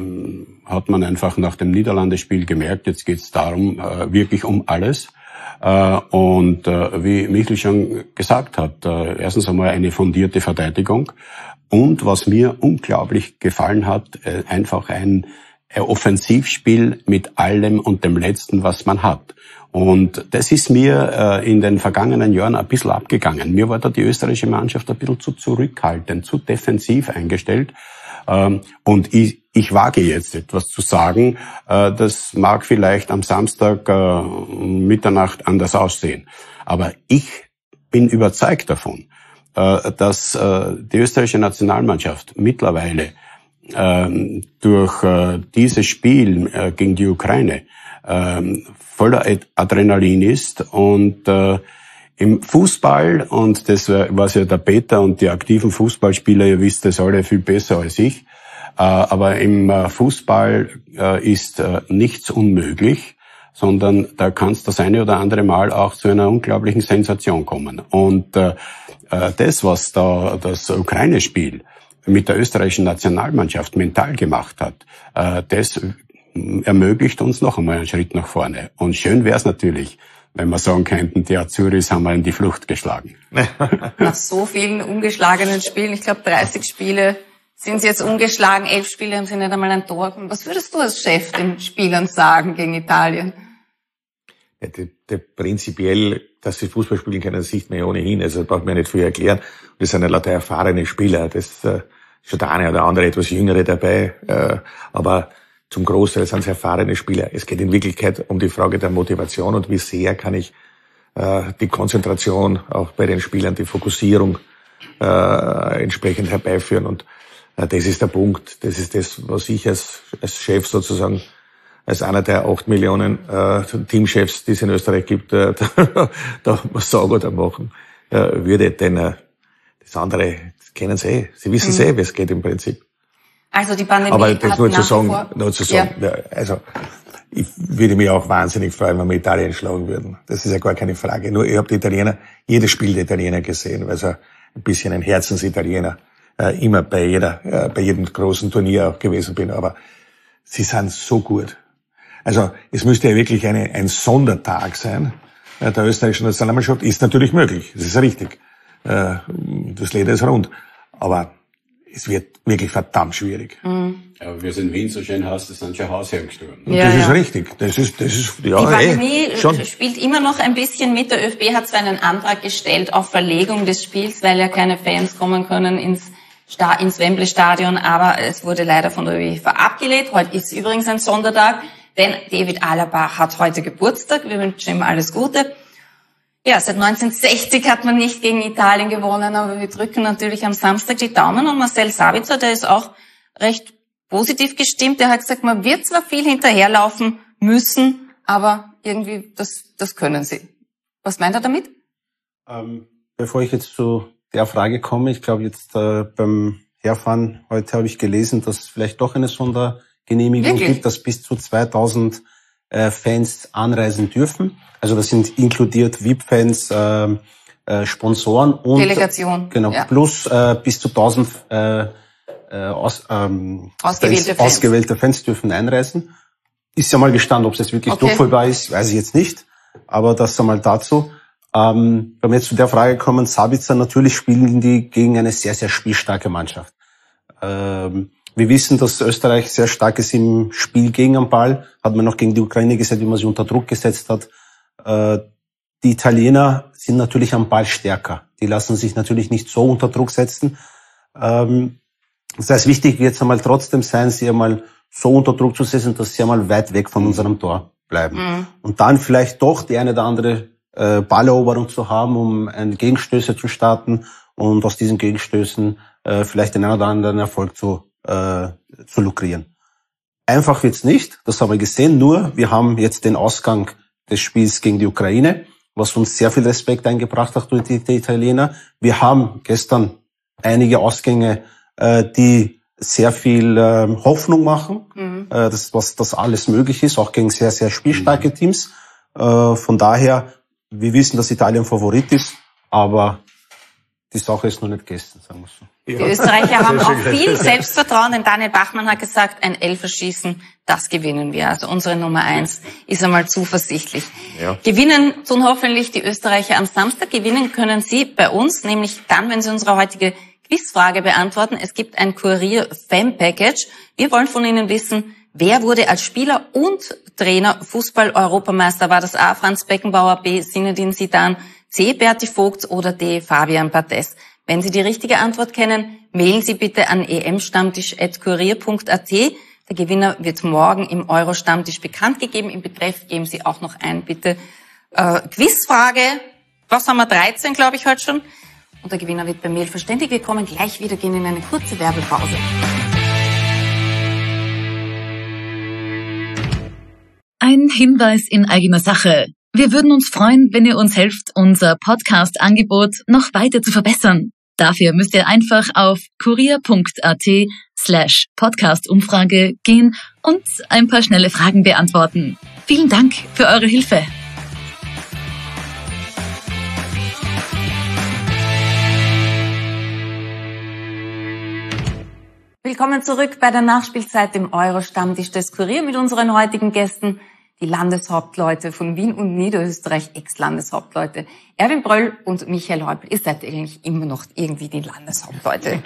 hat man einfach nach dem Niederlande-Spiel gemerkt, jetzt geht es darum, äh, wirklich um alles. Uh, und uh, wie Michel schon gesagt hat, uh, erstens einmal eine fundierte Verteidigung und was mir unglaublich gefallen hat, uh, einfach ein uh, Offensivspiel mit allem und dem Letzten, was man hat. Und das ist mir uh, in den vergangenen Jahren ein bisschen abgegangen. Mir war da die österreichische Mannschaft ein bisschen zu zurückhaltend, zu defensiv eingestellt. Uh, und ich Ich wage jetzt etwas zu sagen, äh, das mag vielleicht am Samstag äh, Mitternacht anders aussehen. Aber ich bin überzeugt davon, äh, dass äh, die österreichische Nationalmannschaft mittlerweile äh, durch äh, dieses Spiel äh, gegen die Ukraine äh, voller Adrenalin ist und äh, im Fußball, und das weiß ja der Peter und die aktiven Fußballspieler, ihr wisst das alle viel besser als ich, äh, aber im äh, Fußball äh, ist äh, nichts unmöglich, sondern da kann es das eine oder andere Mal auch zu einer unglaublichen Sensation kommen. Und äh, das, was da das Ukraine-Spiel mit der österreichischen Nationalmannschaft mental gemacht hat, äh, das ermöglicht uns noch einmal einen Schritt nach vorne. Und schön wäre es natürlich, wenn wir sagen könnten, die Azuris haben wir in die Flucht geschlagen. Nach so vielen ungeschlagenen Spielen, ich glaube dreißig Spiele sind sie jetzt ungeschlagen, elf Spiele haben sie nicht einmal ein Tor. Was würdest du als Chef den Spielern sagen gegen Italien? Ja, die, die prinzipiell, dass sie Fußball spielen können, sieht man ja ohnehin. Also braucht man ja nicht viel erklären. Das sind ja lauter erfahrene Spieler. Das äh, ist schon der eine oder andere etwas Jüngere dabei. Äh, aber zum Großteil sind es erfahrene Spieler. Es geht in Wirklichkeit um die Frage der Motivation und wie sehr kann ich äh, die Konzentration auch bei den Spielern, die Fokussierung äh, entsprechend herbeiführen. Und äh, das ist der Punkt. Das ist das, was ich als, als Chef sozusagen, als einer der acht Millionen äh, Teamchefs, die es in Österreich gibt, äh, da, da sagen oder machen äh, würde. Denn äh, das andere, das kennen sie eh. Sie wissen mhm. eh, wie es geht im Prinzip. Also die Pandemie Aber das hat nur zu sagen, vor... nur zu sagen, ja. Ja, also ich würde mich auch wahnsinnig freuen, wenn wir Italien schlagen würden. Das ist ja gar keine Frage. Nur ich habe die Italiener, jedes Spiel der Italiener gesehen, weil so ein bisschen ein Herzensitaliener äh, immer bei jeder, äh, bei jedem großen Turnier auch gewesen bin. Aber sie sind so gut. Also es müsste ja wirklich eine, ein Sondertag sein äh, der österreichischen Nationalmannschaft. Ist natürlich möglich, das ist richtig. Äh, das Leder ist rund. Aber es wird wirklich verdammt schwierig. Mhm. Aber wir sind in Wien so schön Haus, das sind schon Hausherren gestorben. Ja, das ja. ist richtig. Das ist, das ist, ja, die Pandemie ey, schon. spielt immer noch ein bisschen mit. Der ÖFB hat zwar einen Antrag gestellt auf Verlegung des Spiels, weil ja keine Fans kommen können ins, Sta- ins Wembley-Stadion, aber es wurde leider von der UEFA abgelehnt. Heute ist übrigens ein Sondertag, denn David Alaba hat heute Geburtstag. Wir wünschen ihm alles Gute. Ja, seit neunzehnhundertsechzig hat man nicht gegen Italien gewonnen, aber wir drücken natürlich am Samstag die Daumen. Und Marcel Sabitzer, der ist auch recht positiv gestimmt. Der hat gesagt, man wird zwar viel hinterherlaufen müssen, aber irgendwie, das, das können sie. Was meint er damit? Ähm, bevor ich jetzt zu der Frage komme, ich glaube jetzt äh, beim Herfahren heute habe ich gelesen, dass es vielleicht doch eine Sondergenehmigung Wirklich? gibt, dass bis zu zweitausend äh, Fans anreisen dürfen. Also das sind inkludiert V I P-Fans, äh, äh, Sponsoren und Delegation. Genau, ja. plus äh, bis zu tausend äh, äh, aus, ähm, Ausgewählte Fans, Fans. ausgewählte Fans dürfen einreisen. Ist ja mal gestanden, ob es jetzt wirklich Okay. durchführbar ist, weiß ich jetzt nicht. Aber das einmal dazu. Ähm, wenn wir jetzt zu der Frage kommen, Sabitzer, natürlich spielen die gegen eine sehr, sehr spielstarke Mannschaft. Ähm, wir wissen, dass Österreich sehr stark ist im Spiel gegen den Ball. Hat man noch gegen die Ukraine gesehen, wie man sie unter Druck gesetzt hat. Äh, die Italiener sind natürlich am Ball stärker. Die lassen sich natürlich nicht so unter Druck setzen. Ähm, das heißt, wichtig wird es einmal trotzdem sein, sie einmal so unter Druck zu setzen, dass sie einmal weit weg von unserem Tor bleiben. Mhm. Und dann vielleicht doch die eine oder andere äh, Balleroberung zu haben, um ein Gegenstöße zu starten und aus diesen Gegenstößen äh, vielleicht den einen oder anderen Erfolg zu, äh, zu lukrieren. Einfach wird's nicht, das haben wir gesehen, nur wir haben jetzt den Ausgang des Spiels gegen die Ukraine, was uns sehr viel Respekt eingebracht hat durch die, die Italiener. Wir haben gestern einige Ausgänge, äh, die sehr viel äh, Hoffnung machen, mhm. äh, das, was das alles möglich ist, auch gegen sehr, sehr spielstarke mhm. Teams. Äh, von daher, wir wissen, dass Italien Favorit ist, aber die Sache ist noch nicht gegessen, sagen wir so. Die Österreicher haben auch viel Selbstvertrauen, denn Daniel Bachmann hat gesagt, ein Elferschießen, das gewinnen wir. Also unsere Nummer eins ist einmal zuversichtlich. Ja. Gewinnen tun hoffentlich die Österreicher am Samstag. Gewinnen können sie bei uns, nämlich dann, wenn sie unsere heutige Quizfrage beantworten. Es gibt ein Kurier-Fan-Package. Wir wollen von Ihnen wissen, wer wurde als Spieler und Trainer Fußball-Europameister? War das A. Franz Beckenbauer, B. Zinedine Zidane, C. Berti Vogt oder D. Fabian Barthez? Wenn Sie die richtige Antwort kennen, mailen Sie bitte an e m stammtisch at kurier punkt a t. Der Gewinner wird morgen im Euro-Stammtisch bekannt gegeben. Im Betreff geben Sie auch noch ein, bitte. Äh, Quizfrage, was haben wir, dreizehn, glaube ich, heute schon. Und der Gewinner wird per Mail verständigt. Wir kommen gleich wieder, gehen in eine kurze Werbepause. Ein Hinweis in eigener Sache. Wir würden uns freuen, wenn ihr uns helft, unser Podcast-Angebot noch weiter zu verbessern. Dafür müsst ihr einfach auf kurier.at slash Podcast-Umfrage gehen und ein paar schnelle Fragen beantworten. Vielen Dank für eure Hilfe. Willkommen zurück bei der Nachspielzeit im Euro-Stammtisch des Kurier mit unseren heutigen Gästen, die Landeshauptleute von Wien und Niederösterreich, Ex-Landeshauptleute Erwin Bröll und Michael Häupl. Ihr seid eigentlich immer noch irgendwie die Landeshauptleute.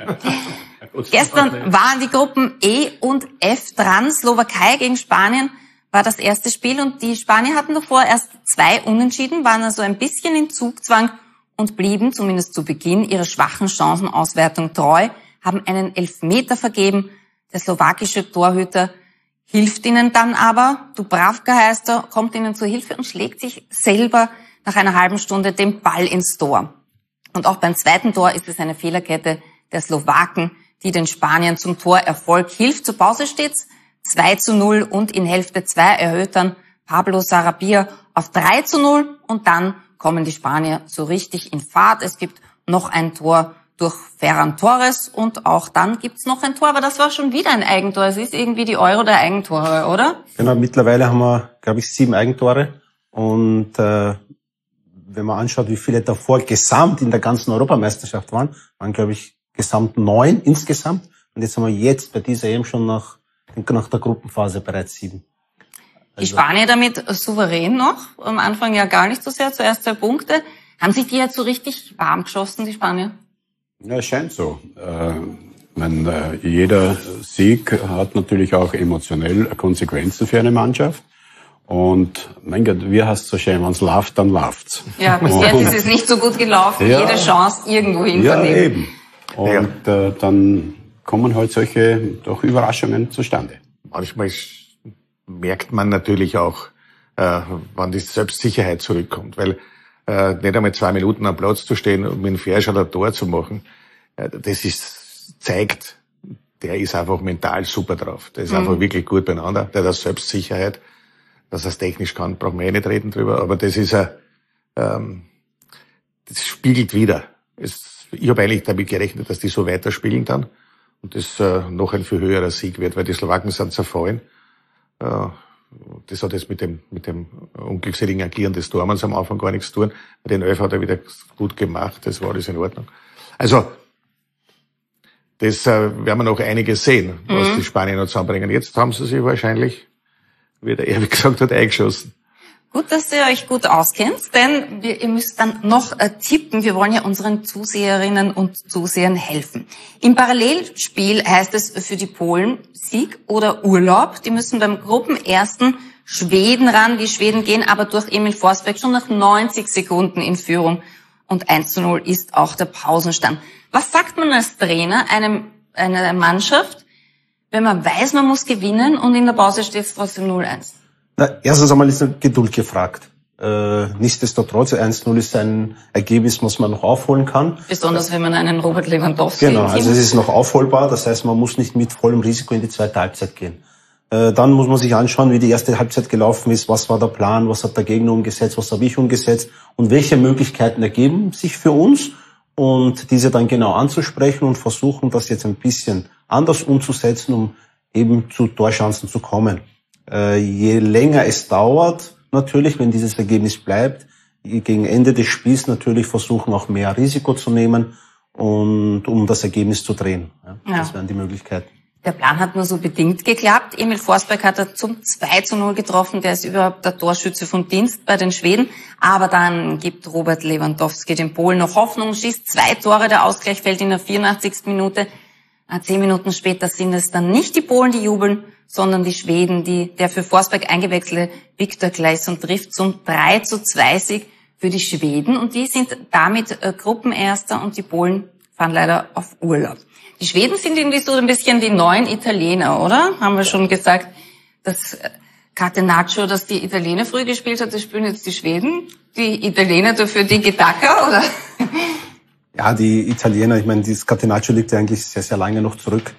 Gestern waren die Gruppen E und F dran. Slowakei gegen Spanien war das erste Spiel und die Spanier hatten davor erst zwei Unentschieden, waren also ein bisschen in Zugzwang und blieben zumindest zu Beginn ihrer schwachen Chancenauswertung treu, haben einen Elfmeter vergeben. Der slowakische Torhüter hilft ihnen dann aber. Dubravka heißt er, kommt ihnen zur Hilfe und schlägt sich selber nach einer halben Stunde den Ball ins Tor. Und auch beim zweiten Tor ist es eine Fehlerkette der Slowaken, die den Spaniern zum Torerfolg hilft. Zur Pause steht's zwei zu null und in Hälfte zwei erhöht dann Pablo Sarabia auf drei zu null und dann kommen die Spanier so richtig in Fahrt. Es gibt noch ein Tor durch Ferran Torres und auch dann gibt's noch ein Tor, aber das war schon wieder ein Eigentor. Es ist irgendwie die Euro der Eigentore, oder? Genau, mittlerweile haben wir, glaube ich, sieben Eigentore und äh, wenn man anschaut, wie viele davor gesamt in der ganzen Europameisterschaft waren, waren, glaube ich, gesamt neun insgesamt und jetzt haben wir jetzt bei dieser E M schon nach, nach der Gruppenphase bereits sieben. Also die Spanier damit souverän noch, am Anfang ja gar nicht so sehr, zuerst zwei Punkte. Haben sich die jetzt so richtig warm geschossen, die Spanier? Ja, es scheint so. Äh, mein, äh, jeder Sieg hat natürlich auch emotionell Konsequenzen für eine Mannschaft. Und mein Gott, wie heißt es so schön, wenn es läuft, dann läuft's. Ja, bis jetzt ist es nicht so gut gelaufen, ja, jede Chance irgendwo hinvernehmen. Ja, eben. Und äh, dann kommen halt solche doch Überraschungen zustande. Manchmal merkt man natürlich auch, äh, wann die Selbstsicherheit zurückkommt, weil Äh, nicht einmal zwei Minuten am Platz zu stehen und mit dem Fährschall ein Tor zu machen, äh, das ist, zeigt, der ist einfach mental super drauf. Der ist mhm. einfach wirklich gut beieinander. Der hat Selbstsicherheit. Dass er es technisch kann, brauchen wir eh nicht reden drüber. Aber das ist ein, ähm, das spiegelt wieder. Es, ich habe eigentlich damit gerechnet, dass die so weiterspielen dann und das äh, noch ein viel höherer Sieg wird, weil die Slowaken sind zerfallen. Äh, Das hat jetzt mit dem, mit dem unglückseligen Agieren des Tormanns am Anfang gar nichts zu tun. Den Elf hat er wieder gut gemacht, das war alles in Ordnung. Also, das äh, werden wir noch einiges sehen, was mhm. die Spanier noch zusammenbringen. Jetzt haben sie sich wahrscheinlich, wie der Erwin gesagt hat, eingeschossen. Gut, dass ihr euch gut auskennt, denn wir, ihr müsst dann noch äh, tippen. Wir wollen ja unseren Zuseherinnen und Zusehern helfen. Im Parallelspiel heißt es für die Polen Sieg oder Urlaub. Die müssen beim Gruppenersten Schweden ran. Die Schweden gehen aber durch Emil Forsberg schon nach neunzig Sekunden in Führung. Und eins zu null ist auch der Pausenstand. Was sagt man als Trainer einem einer Mannschaft, wenn man weiß, man muss gewinnen und in der Pause steht es trotzdem null eins? Na, erstens einmal ist Geduld gefragt. Äh, nichtsdestotrotz, eins zu null ist ein Ergebnis, was man noch aufholen kann. Besonders wenn man einen Robert Lewandowski Genau, also es ist noch aufholbar. Das heißt, man muss nicht mit vollem Risiko in die zweite Halbzeit gehen. Äh, dann muss man sich anschauen, wie die erste Halbzeit gelaufen ist. Was war der Plan? Was hat der Gegner umgesetzt? Was habe ich umgesetzt? Und welche Möglichkeiten ergeben sich für uns? Und diese dann genau anzusprechen und versuchen, das jetzt ein bisschen anders umzusetzen, um eben zu Torchancen zu kommen. Äh, je länger es dauert, natürlich, wenn dieses Ergebnis bleibt, gegen Ende des Spiels natürlich versuchen, auch mehr Risiko zu nehmen und um das Ergebnis zu drehen. Ja, ja. Das wären die Möglichkeiten. Der Plan hat nur so bedingt geklappt. Emil Forsberg hat er zum zwei zu null getroffen. Der ist überhaupt der Torschütze von Dienst bei den Schweden. Aber dann gibt Robert Lewandowski den Polen noch Hoffnung, schießt zwei Tore. Der Ausgleich fällt in der vierundachtzigsten Minute. Zehn Minuten später sind es dann nicht die Polen, die jubeln, sondern die Schweden, die der für Forsberg eingewechselte Viktor Claesson trifft zum drei zu zwei Sieg für die Schweden. Und die sind damit äh, Gruppenerster und die Polen fahren leider auf Urlaub. Die Schweden sind irgendwie so ein bisschen die neuen Italiener, oder? Haben wir schon gesagt, dass Catenaccio, dass die Italiener früh gespielt hat, das spielen jetzt die Schweden. Die Italiener dafür die Tiki-Taka, oder? Ja, die Italiener, ich meine, dieses Catenaccio liegt ja eigentlich sehr, sehr lange noch zurück.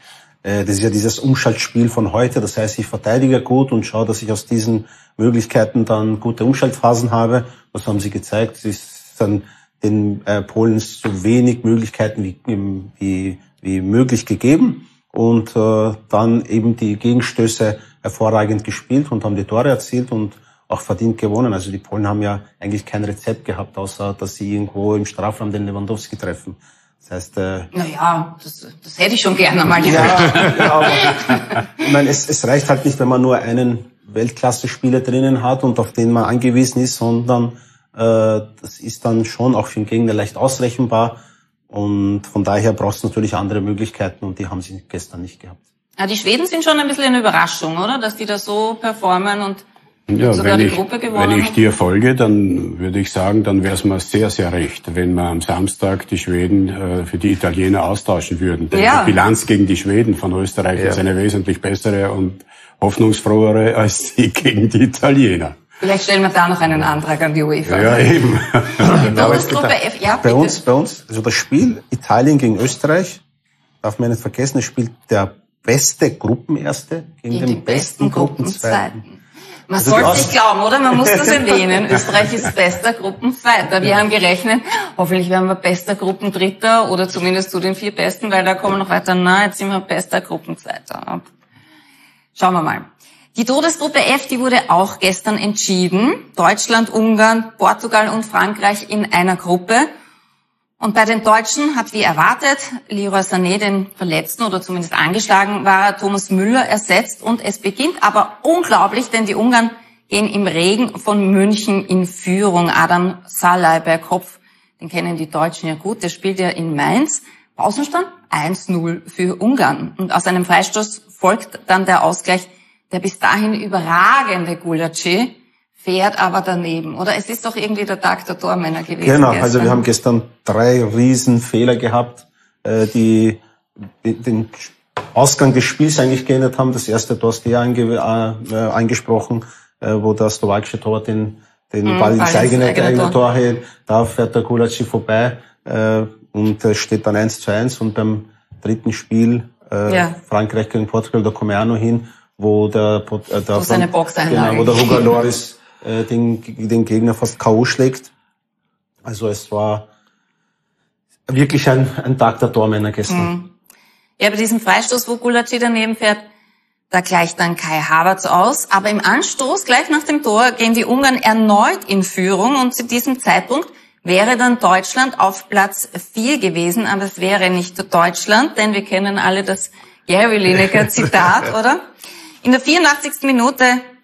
das ist ja dieses Umschaltspiel von heute. Das heißt, ich verteidige gut und schaue, dass ich aus diesen Möglichkeiten dann gute Umschaltphasen habe. Das haben sie gezeigt. Es ist dann den äh, Polen so wenig Möglichkeiten wie, wie, wie möglich gegeben. Und äh, dann eben die Gegenstöße hervorragend gespielt und haben die Tore erzielt und auch verdient gewonnen. Also die Polen haben ja eigentlich kein Rezept gehabt, außer dass sie irgendwo im Strafraum den Lewandowski treffen. Das heißt, äh, naja, das, das hätte ich schon gerne mal gesehen. Ja, ja, aber ich meine, es, es reicht halt nicht, wenn man nur einen Weltklasse-Spieler drinnen hat und auf den man angewiesen ist, sondern äh, das ist dann schon auch für den Gegner leicht ausrechenbar. Und von daher brauchst du natürlich andere Möglichkeiten und die haben sie gestern nicht gehabt. Ja, die Schweden sind schon ein bisschen eine Überraschung, oder? Dass die da so performen und ja, sogar wenn die ich, Gruppe gewonnen wenn ich haben. dir folge, dann würde ich sagen, dann wäre es mir sehr, sehr recht, wenn wir am Samstag die Schweden äh, für die Italiener austauschen würden. Denn Ja. die Bilanz gegen die Schweden von Österreich Ja. ist eine wesentlich bessere und hoffnungsfrohere als die gegen die Italiener. Vielleicht stellen wir da noch einen Antrag an die UEFA. Ja, eben. Todesgruppe F, ja, Bei bitte. uns, bei uns, also das Spiel Italien gegen Österreich, darf man nicht vergessen, es spielt der beste Gruppenerste gegen Gegen den besten Gruppenzweiten. Gruppenzweiten. Man Also sollte du nicht hast- glauben, oder? Man muss das erwähnen. Österreich ist bester Gruppenzweiter. Wir haben gerechnet, hoffentlich werden wir bester Gruppendritter oder zumindest zu den vier Besten, weil da kommen wir noch weiter. Na, jetzt sind wir bester Gruppenzweiter. Schauen wir mal. Die Todesgruppe F, die wurde auch gestern entschieden. Deutschland, Ungarn, Portugal und Frankreich in einer Gruppe. Und bei den Deutschen hat wie erwartet Leroy Sané den Verletzten oder zumindest angeschlagen war Thomas Müller ersetzt. Und es beginnt aber unglaublich, denn die Ungarn gehen im Regen von München in Führung. Adam Szalai bei Kopf, den kennen die Deutschen ja gut, der spielt ja in Mainz. Pausenstand eins null für Ungarn. Und aus einem Freistoß folgt dann der Ausgleich. Der bis dahin überragende Gulacsi fährt aber daneben. Oder es ist doch irgendwie der Tag der Tormänner gewesen. Genau, gestern. also wir haben gestern drei riesen Fehler gehabt, äh, die den Ausgang des Spiels eigentlich geändert haben. Das erste, du hast ja ange, äh, angesprochen, äh, wo der slowakische Torwart den, den Mhm, Ball ins Ball ins eigene, eigene eigene Tor. Tor hält. Da fährt der Gulacsi vorbei äh, und äh, steht dann eins zu eins. Und beim dritten Spiel, äh, Ja. Frankreich gegen Portugal, da komme ich auch noch hin, wo der, äh, der Wo seine Boxeinlage. genau, wo der Hugo Loris äh, den, den Gegner fast K O schlägt. Also es war wirklich ein, ein Tag der Tormänner gestern. Mhm. Ja, bei diesem Freistoß, wo Gulacsi daneben fährt, da gleicht dann Kai Havertz aus. Aber im Anstoß, gleich nach dem Tor, gehen die Ungarn erneut in Führung. Und zu diesem Zeitpunkt wäre dann Deutschland auf Platz vier gewesen. Aber es wäre nicht Deutschland, denn wir kennen alle das Gary Lineker Zitat, oder? In der vierundachtzigsten Minute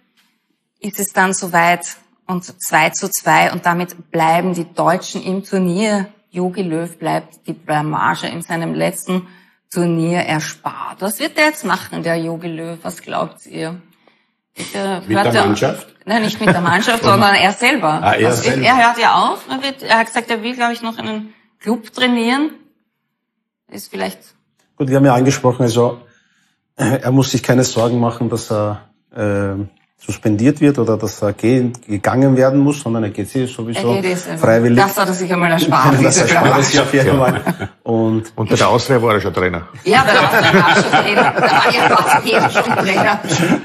ist es dann soweit und zwei zu zwei. Und damit bleiben die Deutschen im Turnier. Jogi Löw bleibt die Blamage in seinem letzten Turnier erspart. Was wird der jetzt machen, der Jogi Löw? Was glaubt ihr? Der, Mit hört der er- Mannschaft? Nein, nicht mit der Mannschaft, sondern er selber. Ah, er Was wird, selber. er hört ja auf. Er, wird, er hat gesagt, er will, glaube ich, noch einen Club trainieren. Ist vielleicht... Gut, wir haben ja angesprochen, also äh, er muss sich keine Sorgen machen, dass er äh, suspendiert wird oder dass er gehen, gegangen werden muss, sondern er geht sich sowieso Er geht es, freiwillig. Das hat er sich einmal erspart. Das diese erspart er Blamage. sich auf jeden Fall. Und Und bei der Austria war er schon Trainer. Ja, bei der Austria war schon Trainer. Da war ja fast jeder schon Trainer.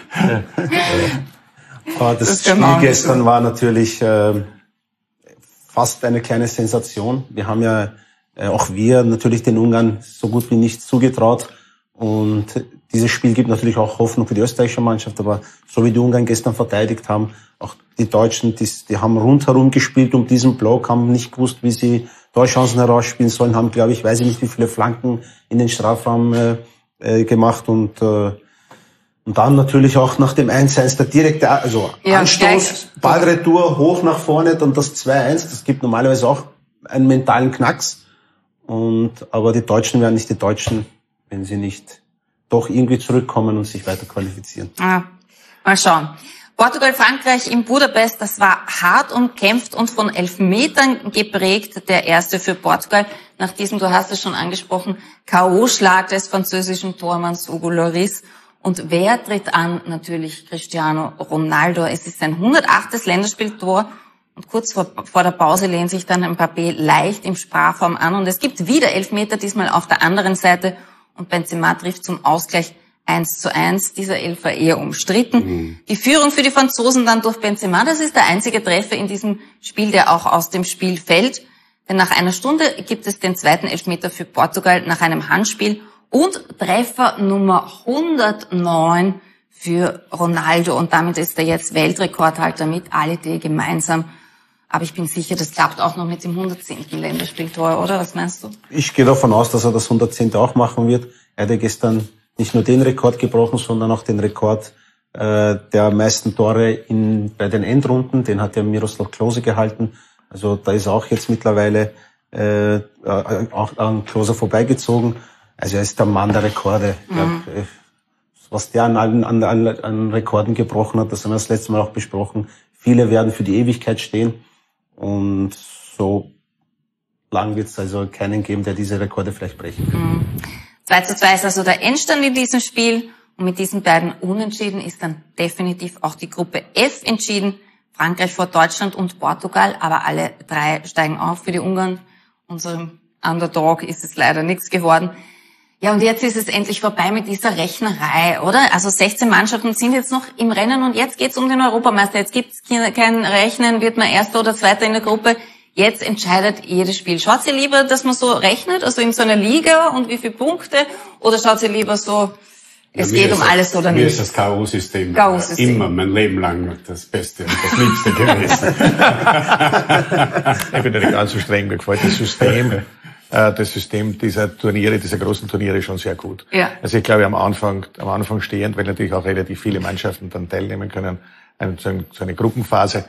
Aber das, Das Spiel kann man- gestern war natürlich äh, fast eine kleine Sensation. Wir haben ja äh, auch wir natürlich den Ungarn so gut wie nichts zugetraut. Und dieses Spiel gibt natürlich auch Hoffnung für die österreichische Mannschaft. Aber so wie die Ungarn gestern verteidigt haben, auch die Deutschen, die, die haben rundherum gespielt um diesen Block, haben nicht gewusst, wie sie Torchancen herausspielen sollen, haben, glaube ich, weiß ich nicht, wie viele Flanken in den Strafraum äh, äh, gemacht und äh, und dann natürlich auch nach dem eins eins der direkte, also Ja, Anstoß, gleich. Ballretour, hoch nach vorne, dann das zwei eins, das gibt normalerweise auch einen mentalen Knacks. Und, aber die Deutschen wären nicht die Deutschen, wenn sie nicht doch irgendwie zurückkommen und sich weiter qualifizieren. Ah, mal schauen. Portugal, Frankreich in Budapest, das war hart umkämpft und von Elfmetern geprägt. Der erste für Portugal nach diesem, du hast es schon angesprochen, K O-Schlag des französischen Tormanns Hugo Lloris. Und wer tritt an? Natürlich Cristiano Ronaldo. Es ist sein hundertachtes Länderspieltor. Und kurz vor, vor der Pause lehnt sich dann Mbappé leicht im Strafraum an. Und es gibt wieder Elfmeter, diesmal auf der anderen Seite. und Benzema trifft zum Ausgleich eins zu eins. Dieser Elfer eher umstritten. Mhm. Die Führung für die Franzosen dann durch Benzema. Das ist der einzige Treffer in diesem Spiel, der auch aus dem Spiel fällt. Denn nach einer Stunde gibt es den zweiten Elfmeter für Portugal nach einem Handspiel und Treffer Nummer hundertneun für Ronaldo. Und damit ist er jetzt Weltrekordhalter mit Alidé gemeinsam. Aber ich bin sicher, das klappt auch noch mit dem hundertzehnten Länderspieltor, oder? Was meinst du? Ich gehe davon aus, dass er das hundertzehnte auch machen wird. Er hat ja gestern nicht nur den Rekord gebrochen, sondern auch den Rekord äh, der meisten Tore in, bei den Endrunden. Den hat ja Miroslav Klose gehalten. Also da ist auch jetzt mittlerweile äh, auch an Klose vorbeigezogen. Also er ist der Mann der Rekorde. Mhm. Glaub, äh, was der an, an, an, an Rekorden gebrochen hat, das haben wir das letzte Mal auch besprochen. Viele werden für die Ewigkeit stehen. Und so lang wird es also keinen geben, der diese Rekorde vielleicht brechen kann. Mhm. zwei zu zwei ist also der Endstand in diesem Spiel. Und mit diesen beiden Unentschieden ist dann definitiv auch die Gruppe F entschieden. Frankreich vor Deutschland und Portugal, aber alle drei steigen auf. Für die Ungarn, unserem Underdog, ist es leider nichts geworden. Ja, und jetzt ist es endlich vorbei mit dieser Rechnerei, oder? Also sechzehn Mannschaften sind jetzt noch im Rennen und jetzt geht's um den Europameister. Jetzt gibt's kein Rechnen, wird man Erster oder Zweiter in der Gruppe. Jetzt entscheidet jedes Spiel. Schaut ihr lieber, dass man so rechnet, also in so einer Liga und wie viele Punkte? Oder schaut ihr lieber so, es ja, geht um alles oder nicht? Mir ist das K O-System immer mein Leben lang das Beste und das Liebste gewesen. Ich bin ja nicht ganz so streng, mir gefällt das System. Das System dieser Turniere, dieser großen Turniere schon sehr gut. Ja. Also ich glaube am Anfang, am Anfang stehend, weil natürlich auch relativ viele Mannschaften dann teilnehmen können, so eine Gruppenphase.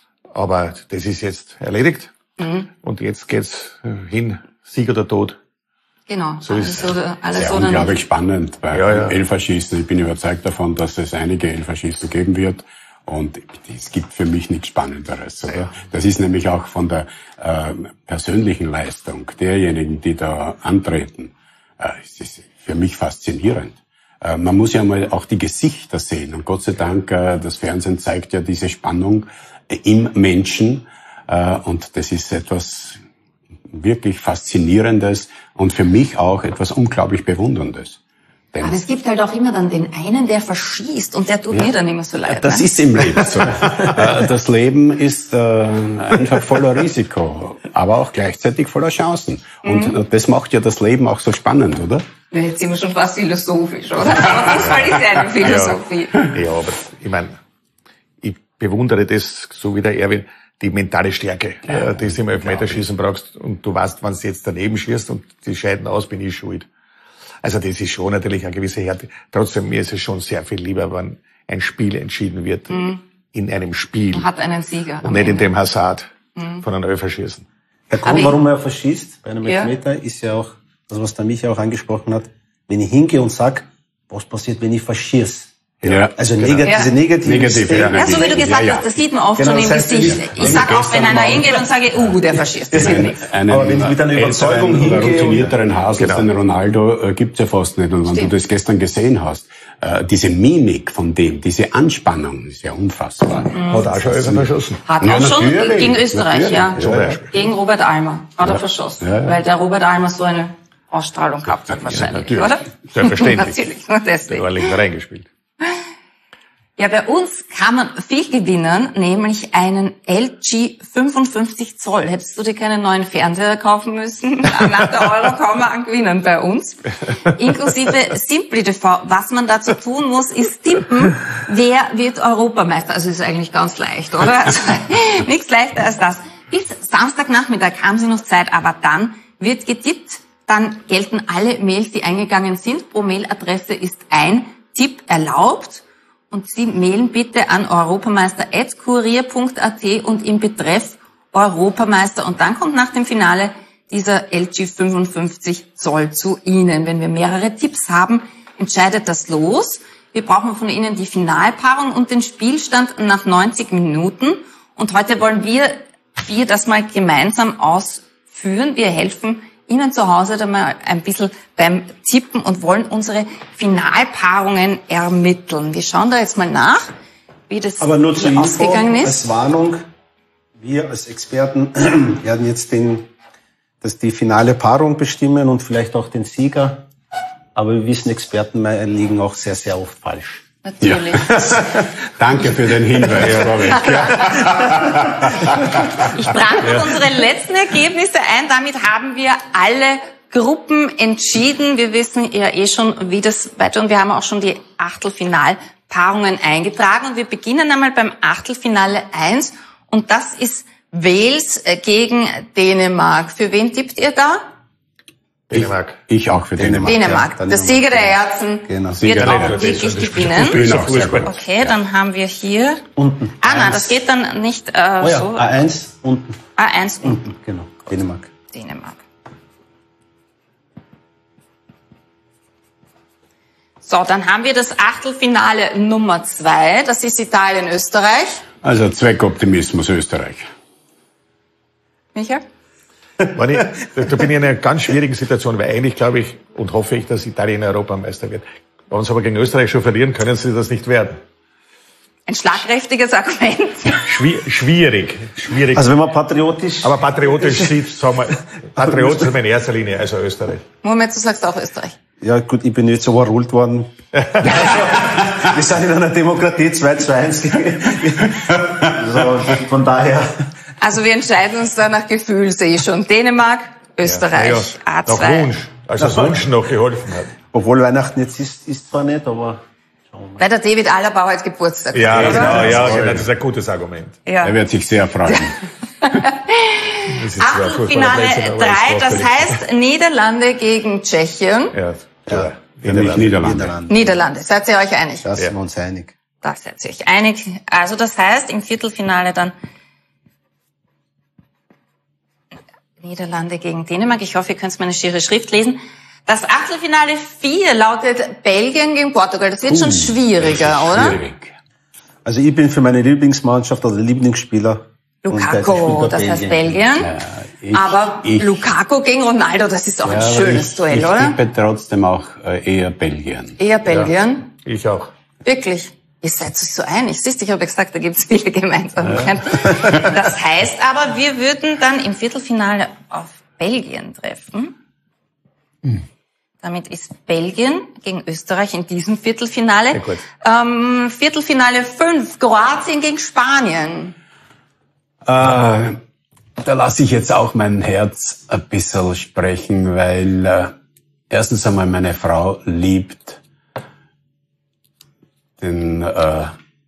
Aber das ist jetzt erledigt. Mhm. Und jetzt geht's hin, Sieg oder Tod. Genau. So ist alles oder, alles ja, oder unglaublich nicht. Spannend, weil ja, ja. Elferschießen, ich bin überzeugt davon, dass es einige Elferschießen geben wird. Und es gibt für mich nichts Spannenderes, oder? Ja. Das ist nämlich auch von der äh, persönlichen Leistung derjenigen, die da antreten, äh, es ist für mich faszinierend. Äh, man muss ja mal auch die Gesichter sehen. Und Gott sei Dank, äh, das Fernsehen zeigt ja diese Spannung äh, im Menschen. Äh, und das ist etwas wirklich Faszinierendes und für mich auch etwas unglaublich Bewunderndes. Denn aber es gibt halt auch immer dann den einen, der verschießt und der tut ja. mir dann immer so leid. Das ne? ist im Leben so. Das Leben ist äh, einfach voller Risiko, aber auch gleichzeitig voller Chancen. Und mhm. das macht ja das Leben auch so spannend, oder? Ja, jetzt sind wir schon fast philosophisch, oder? Aber Fußball ist ja eine Philosophie. Ja, ja, aber ich meine, ich bewundere das, so wie der Erwin, die mentale Stärke, ja, die du im Elfmeterschießen brauchst. Und du weißt, wenn du jetzt daneben schießt und die scheiden aus, bin ich schuld. Also das ist schon natürlich eine gewisse Härte. Trotzdem, mir ist es schon sehr viel lieber, wenn ein Spiel entschieden wird mhm. in einem Spiel. Man hat einen Sieger. Und nicht in dem Hazard mhm. von einem Elferschießen. Der Grund, warum er verschießt bei einem Elfmeter, ja. ist ja auch, das was der Micha auch angesprochen hat, wenn ich hingehe und sag, was passiert, wenn ich verschieße? Ja. Also genau. negativ, ja. diese negative Negativ, ja, ja, so wie du gesagt ja, hast, das sieht man oft genau, schon im Gesicht. Ich sag auch, wenn einer hingeht und sage, uh, der verschießt, das wird nichts. Aber wenn ich mit einer Überzeugung hingehe, routinierteren Hasen als den Ronaldo äh, gibt's ja fast nicht. Und wenn Stimmt. du das gestern gesehen hast, äh, diese Mimik von dem, diese Anspannung ist ja unfassbar. Mhm. Hat auch schon Elfer verschossen. Hat ja, auch schon gegen Österreich, ja. ja. Gegen Robert Almer hat er verschossen. Ja, ja. Weil der Robert Almer so eine Ausstrahlung gehabt hat wahrscheinlich, ja, oder? Selbstverständlich. Natürlich, nur deswegen. Der war reingespielt. Ja, bei uns kann man viel gewinnen, nämlich einen L G fünfundfünfzig Zoll. Hättest du dir keinen neuen Fernseher kaufen müssen? Nach der Euro kann man gewinnen bei uns. Inklusive Simply T V. Was man dazu tun muss, ist tippen, wer wird Europameister. Also ist eigentlich ganz leicht, oder? Also, nichts leichter als das. Bis Samstagnachmittag haben Sie noch Zeit, aber dann wird getippt. Dann gelten alle Mails, die eingegangen sind. Pro Mailadresse ist ein Tipp erlaubt. Und Sie mailen bitte an europameister at kurier punkt at und im Betreff Europameister. Und dann kommt nach dem Finale dieser L G fünfundfünfzig Zoll zu Ihnen. Wenn wir mehrere Tipps haben, entscheidet das Los. Wir brauchen von Ihnen die Finalpaarung und den Spielstand nach neunzig Minuten. Und heute wollen wir, wir das mal gemeinsam ausführen. Wir helfen Ihnen zu Hause da mal ein bisschen beim Tippen und wollen unsere Finalpaarungen ermitteln. Wir schauen da jetzt mal nach, wie das Aber nur zur ausgegangen Info, ist. Als Warnung, wir als Experten werden jetzt den, das die finale Paarung bestimmen und vielleicht auch den Sieger aber wir wissen, Experten liegen auch sehr, sehr oft falsch. Natürlich. Ja. Danke für den Hinweis, Robert. Ich trage noch unsere letzten Ergebnisse ein. Damit haben wir alle Gruppen entschieden. Wir wissen ja eh schon, wie das weiter, und wir haben auch schon die Achtelfinalpaarungen eingetragen. Und wir beginnen einmal beim Achtelfinale eins. Und das ist Wales gegen Dänemark. Für wen tippt ihr da? Dänemark. Ich, ich auch für Dänemark. Dänemark. Ja, der Sieger der Herzen Genau. wird Sieger auch der wirklich Herzen. gewinnen. Ich bin auch sehr gut. Okay, dann haben wir hier... Unten. Ah, nein, das geht dann nicht äh, Oh ja, so. A eins, unten. A eins unten. Unten, genau. Dänemark. Dänemark. So, dann haben wir das Achtelfinale Nummer zwei. Das ist Italien-Österreich. Also Zweckoptimismus Österreich. Michael? Wenn ich, da bin ich in einer ganz schwierigen Situation, weil eigentlich glaube ich und hoffe ich, dass Italien Europameister wird. Wenn sie aber gegen Österreich schon verlieren, können sie das nicht werden. Ein schlagkräftiges Argument. Schwier schwierig, schwierig. Also wenn man patriotisch... aber patriotisch sieht, sagen wir, patriotisch in erster Linie, also Österreich. Moment, du sagst auch Österreich. Ja gut, ich bin jetzt overruled worden. Wir sind in einer Demokratie zwei zu eins. Also von daher... Also wir entscheiden uns da nach Gefühl, sehe ich schon. Dänemark, Österreich, Ja, A ja, zwei. nach Wunsch, also das Wunsch noch geholfen hat. Obwohl Weihnachten jetzt ist, ist zwar nicht, aber... Weil der David Alaba heute Geburtstag Ja, hat, genau, oder? ja, genau, das ist ein gutes Argument. Ja. Er wird sich sehr freuen. Das ist zwar Achtelfinale furchtbar, aber drei, es das ist heißt Niederlande gegen Tschechien. Ja, ja. Für mich Niederlande. Niederlande. Niederlande, seid ihr euch einig? Da sind Ja. wir uns einig. Da seid ihr euch einig. Also das heißt, im Viertelfinale dann Niederlande gegen Dänemark. Ich hoffe, ihr könnt meine schiere Schrift lesen. Das Achtelfinale vier lautet Belgien gegen Portugal. Das wird schon schwieriger, oder? Schwierig. Also ich bin für meine Lieblingsmannschaft, also Lieblingsspieler. und der Lukaku, spielt bei das heißt Belgien. Belgien. Ja, ich, Aber ich, Lukaku gegen Ronaldo, das ist auch ja, ein aber schönes ich, Duell, ich oder? tippe trotzdem auch äh, eher Belgien. Eher Belgien. Ich auch. Wirklich. Ihr seid euch so einig. Siehst du, ich habe ja gesagt, da gibt es viele Gemeinsamkeiten. Ja. Das heißt aber, wir würden dann im Viertelfinale auf Belgien treffen. Hm. Damit ist Belgien gegen Österreich in diesem Viertelfinale. Ja, gut. Ähm, Viertelfinale fünf, Kroatien gegen Spanien. Äh, da lasse ich jetzt auch mein Herz ein bisschen sprechen, weil äh, erstens einmal meine Frau liebt den äh,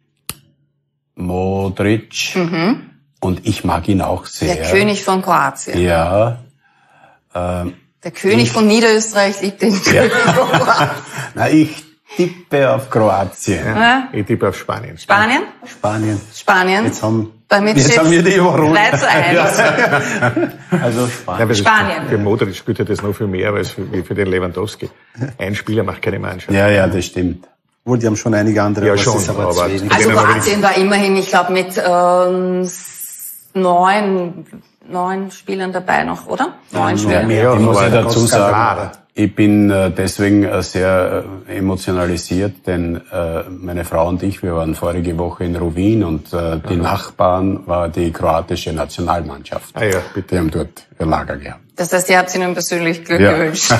Modric Mhm. und ich mag ihn auch sehr. Der König von Kroatien. Ja. Äh, Der König von Niederösterreich liebt den König von Kroatien. na, ich tippe auf Kroatien. Ja. Ich tippe auf Spanien. Spanien? Spanien. Spanien. Jetzt haben, Damit jetzt haben wir die überholt. drei zu eins. Also Ja, Spanien. weil Spanien. Für Modric spielt er das noch viel mehr als für, wie für den Lewandowski. Ein Spieler macht keine Mannschaft. Ja, ja, das stimmt. Obwohl, die haben schon einige andere, Ja, aber schon, es ist aber, aber- zu wenig. Also Denen aber Kroatien war immerhin, ich glaube, mit ähm, neun, neun Spielern dabei noch, oder? Neun Spieler. Ja, Ich muss aber ja dazu ganz sagen, klar. ich bin äh, deswegen äh, sehr äh, emotionalisiert, denn äh, meine Frau und ich, wir waren vorige Woche in Rovinj und äh, die Nachbarn war die kroatische Nationalmannschaft. Ah ja, bitte. Die haben dort ihr Lager gehabt. Das heißt, ihr habt ihnen persönlich Glück Ja. gewünscht.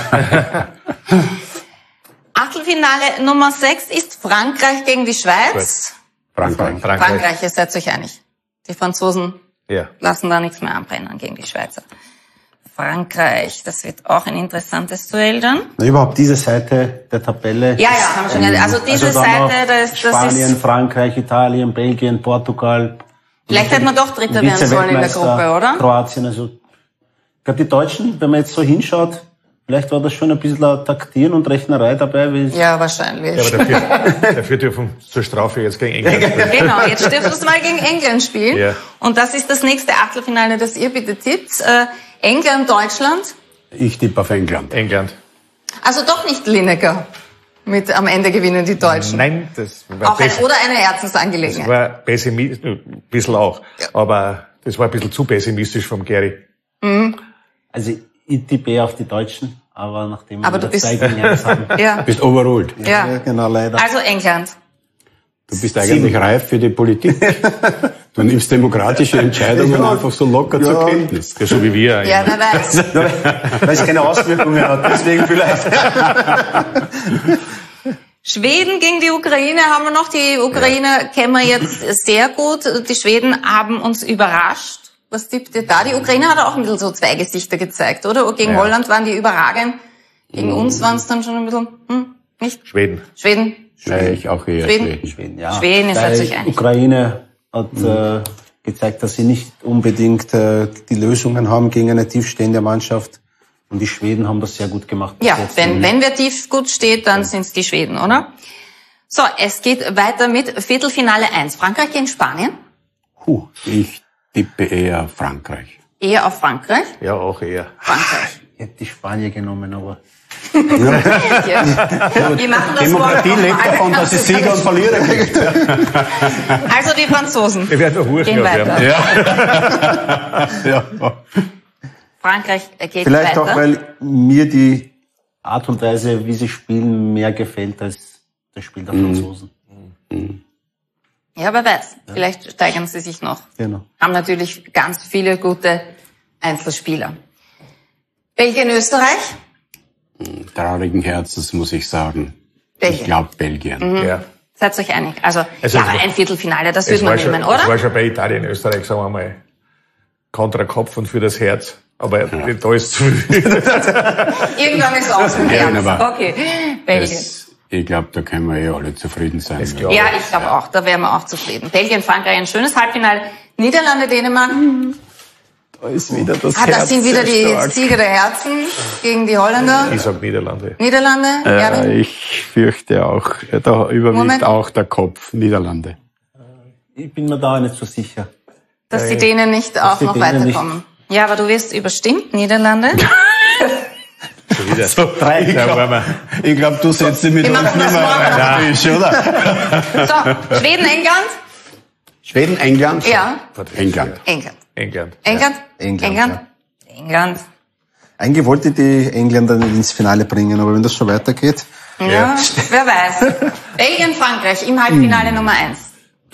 Achtelfinale Nummer sechs ist Frankreich gegen die Schweiz. Frankreich. Frankreich. Frankreich, ihr seid euch einig. Die Franzosen Ja. lassen da nichts mehr anbrennen gegen die Schweizer. Frankreich, das wird auch ein interessantes Duell dann. Na, überhaupt diese Seite der Tabelle. Ja, ja, haben wir schon gesagt. Also diese dann Seite, noch das, das Spanien, ist... Frankreich, Italien, Belgien, Portugal. Vielleicht hätte man doch Dritter werden sollen in der Gruppe, oder? Kroatien, also ich glaube, die Deutschen, wenn man jetzt so hinschaut, vielleicht war das schon ein bisschen Taktieren und Rechnerei dabei. Weil Ja, wahrscheinlich. Ja, aber dafür, dafür dürfen zur Strafe jetzt gegen England spielen. Genau, jetzt dürftest du mal gegen England spielen. Ja. Und das ist das nächste Achtelfinale, das ihr bitte tippt. Äh, England, Deutschland. Ich tippe auf England. England. Also doch nicht Lineker. Mit am Ende gewinnen die Deutschen. Nein, das war, Auch ein, pess- oder eine das Herzensangelegenheit. war pessimistisch, ein bisschen auch. Aber das war ein bisschen zu pessimistisch vom Gary. Also ich tippe auf die Deutschen, aber nachdem Aber wir du da bist- zwei gegen eins haben. Ja, Du bist overruled. ja. genau, leider. Also England. Du bist eigentlich reif für die Politik. Du nimmst demokratische Entscheidungen ja. einfach so locker ja. zur Kenntnis. Ja, so wie wir. Ja, wer weiß. Weil es keine Auswirkungen hat, deswegen vielleicht. Schweden gegen die Ukraine haben wir noch. Die Ukraine ja. kennen wir jetzt sehr gut. Die Schweden haben uns überrascht. Was tippt ihr da? Die Ukraine hat auch ein bisschen so zwei Gesichter gezeigt, oder? Gegen ja. Holland waren die überragend. Gegen mhm. uns waren es dann schon ein bisschen, hm, nicht? Schweden. Schweden. Schweden. Ich auch eher Schweden. Schweden. Schweden, ja. Schweden ist halt sich einig. Ukraine hat mhm. äh, gezeigt, dass sie nicht unbedingt äh, die Lösungen haben gegen eine tiefstehende Mannschaft. Und die Schweden haben das sehr gut gemacht. Ja, wenn, wenn wer tief gut steht, dann sind es die Schweden, oder? So, es geht weiter mit Viertelfinale eins. Frankreich gegen Spanien. Huh, ich tippe eher Frankreich. Eher auf Frankreich? Ja, auch eher. Frankreich. Ich hätte die Spanier genommen, aber... ja. Wir machen das Demokratie lebt davon, dass es Sieger und Verlierer gibt. Also die Franzosen. Wir werden doch gehen weiter. Ja. ja. Frankreich geht Vielleicht weiter. auch, weil mir die Art und Weise, wie sie spielen, mehr gefällt als das Spiel der Franzosen. Mhm. Ja, wer weiß. Ja. Vielleicht steigern sie sich noch. Genau. Haben natürlich ganz viele gute Einzelspieler. Belgien, Österreich? Traurigen Herzens muss ich sagen. Belgien. Ich glaube Belgien. Mhm. Ja. Seid euch einig. Also, also ja, ein Viertelfinale, das würde man schon, nehmen, oder? Das war schon bei Italien, Österreich, sagen wir mal, kontra Kopf und für das Herz. Aber ja. da ist zu viel. Irgendwann ist es aus dem ja, Herz. Okay, Belgien. Das, ich glaube, da können wir eh alle zufrieden sein. Ja, ich glaube auch, da wären wir auch zufrieden. Belgien, Frankreich, ein schönes Halbfinale. Niederlande, Dänemark. Da ist wieder das ah, Herz. Das sind wieder die stark. Sieger der Herzen gegen die Holländer. Ich sag Niederlande. Niederlande? Ja, ich fürchte auch, da überwiegt Moment. auch der Kopf. Niederlande. Ich bin mir da nicht so sicher. Dass die Dänen nicht auch noch weiterkommen. Nicht. Ja, aber du wirst überstimmt, Niederlande. Schon wieder. So, drei, ich glaube, glaub, du setzt dich mit uns nicht mehr rein, ja. oder? So, Schweden, England? Schweden, England? Ja. England. England. England. England? Ja. England. England. Ja. England. Eigentlich wollte die Engländer ins Finale bringen, aber wenn das so weitergeht. Ja, ja. Wer weiß. Belgien, Frankreich im Halbfinale hm. Nummer eins.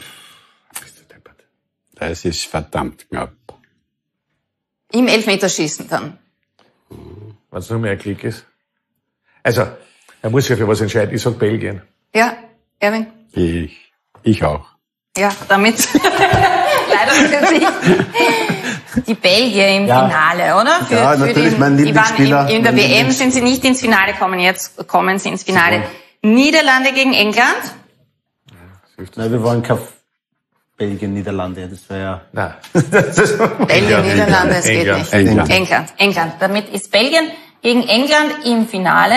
Das ist verdammt knapp. Im Elfmeterschießen dann. Wenn es nur mehr ein Klick ist. Also, er muss sich für was entscheiden. Ich sag Belgien. Ja, Erwin? Ich. Ich auch. Ja, damit. Leider für sich. Die Belgier im ja. Finale, oder? Für, ja, für natürlich den, mein Lieblingsspieler. Die waren in, in der W M sind sie nicht ins Finale gekommen, jetzt kommen sie ins Finale. So. Niederlande gegen England? Nein, wir wollen kein Belgien, Niederlande, das wäre ja... Nein. Belgien, Niederlande, es geht England. nicht. England. England. England. Damit ist Belgien gegen England im Finale.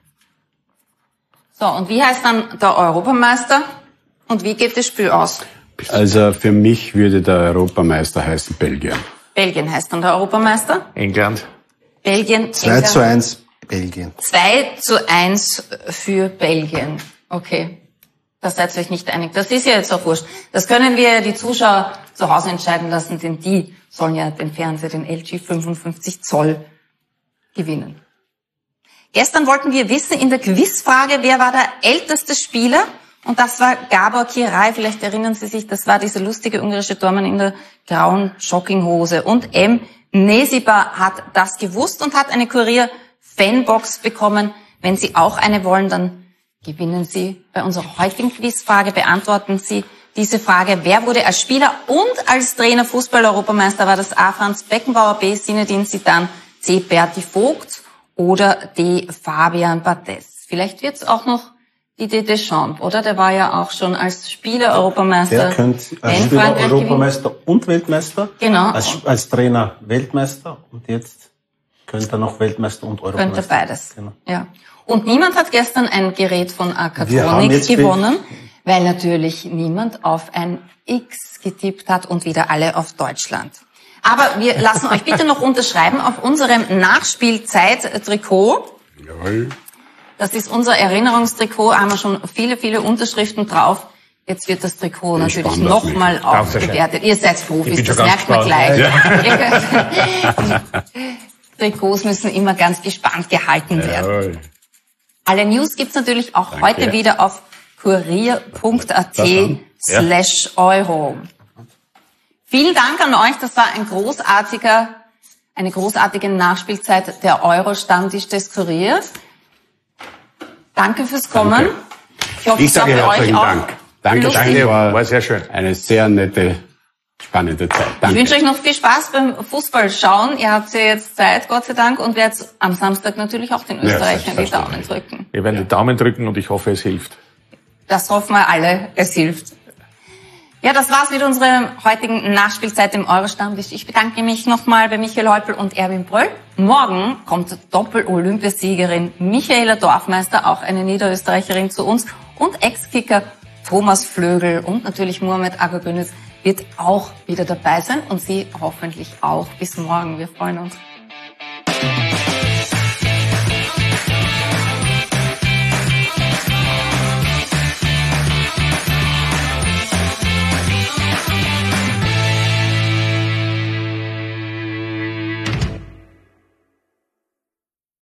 So, und wie heißt dann der Europameister? Und wie geht das Spiel aus? Also für mich würde der Europameister heißen Belgien. Belgien heißt dann der Europameister? England. Belgien. zwei zu eins Belgien. zwei zu eins für Belgien. Okay. Da seid ihr euch nicht einig. Das ist ja jetzt auch wurscht. Das können wir die Zuschauer zu Hause entscheiden lassen, denn die sollen ja den Fernseher, den L G fünfundfünfzig Zoll, gewinnen. Gestern wollten wir wissen in der Quizfrage, wer war der älteste Spieler? Und das war Gábor Király. Vielleicht erinnern Sie sich, das war dieser lustige ungarische Tormann in der grauen Jogginghose. Und M. Nesiba hat das gewusst und hat eine Kurier-Fanbox bekommen. Wenn Sie auch eine wollen, dann gewinnen Sie bei unserer heutigen Quizfrage. Beantworten Sie diese Frage. Wer wurde als Spieler und als Trainer Fußball-Europameister? War das A. Franz Beckenbauer, B. Zinedine Zidane, C. Berti Vogt oder D. Fabian Barthez? Vielleicht wird's auch noch Didier Deschamps, oder? Der war ja auch schon als Spieler Europameister. Der könnte als Spieler Europameister und Weltmeister. Genau. Als, als Trainer Weltmeister und jetzt könnte er noch Weltmeister und Europameister. Könnte beides. Genau. Ja. Und niemand hat gestern ein Gerät von Akatronic gewonnen, weil natürlich niemand auf ein X getippt hat und wieder alle auf Deutschland. Aber wir lassen euch bitte noch unterschreiben auf unserem Nachspielzeit-Trikot. Jawohl. Das ist unser Erinnerungstrikot, haben wir schon viele, viele Unterschriften drauf. Jetzt wird das Trikot ich natürlich nochmal aufgewertet. Ihr seid Profis, das merkt man gleich. Ja. Trikots müssen immer ganz gespannt gehalten werden. Jawohl. Alle News gibt's natürlich auch Danke. Heute wieder auf kurier punkt at slash euro. Vielen Dank an euch. Das war ein großartiger, eine großartige Nachspielzeit der Euro-Stammtisch des Kurier. Danke fürs Kommen. Danke. Ich hoffe, Ich es war sage für euch herzlichen auch Dank. Danke, lustig. danke. War, war sehr schön. Eine sehr nette, spannende Zeit. Danke. Ich wünsche euch noch viel Spaß beim Fußballschauen. Ihr habt ja jetzt Zeit, Gott sei Dank, und werdet am Samstag natürlich auch den Österreichern die Daumen drücken. Wir werden die Daumen drücken und ich hoffe, es hilft. Das hoffen wir alle, es hilft. Ja, das war's mit unserer heutigen Nachspielzeit im Euro-Stammtisch. Ich bedanke mich nochmal bei Michael Häupl und Erwin Bröll. Morgen kommt Doppel-Olympiasiegerin Michaela Dorfmeister, auch eine Niederösterreicherin, zu uns, und Ex-Kicker Thomas Flögel und natürlich Muhammad Agogönüz wird auch wieder dabei sein und Sie hoffentlich auch. Bis morgen, wir freuen uns.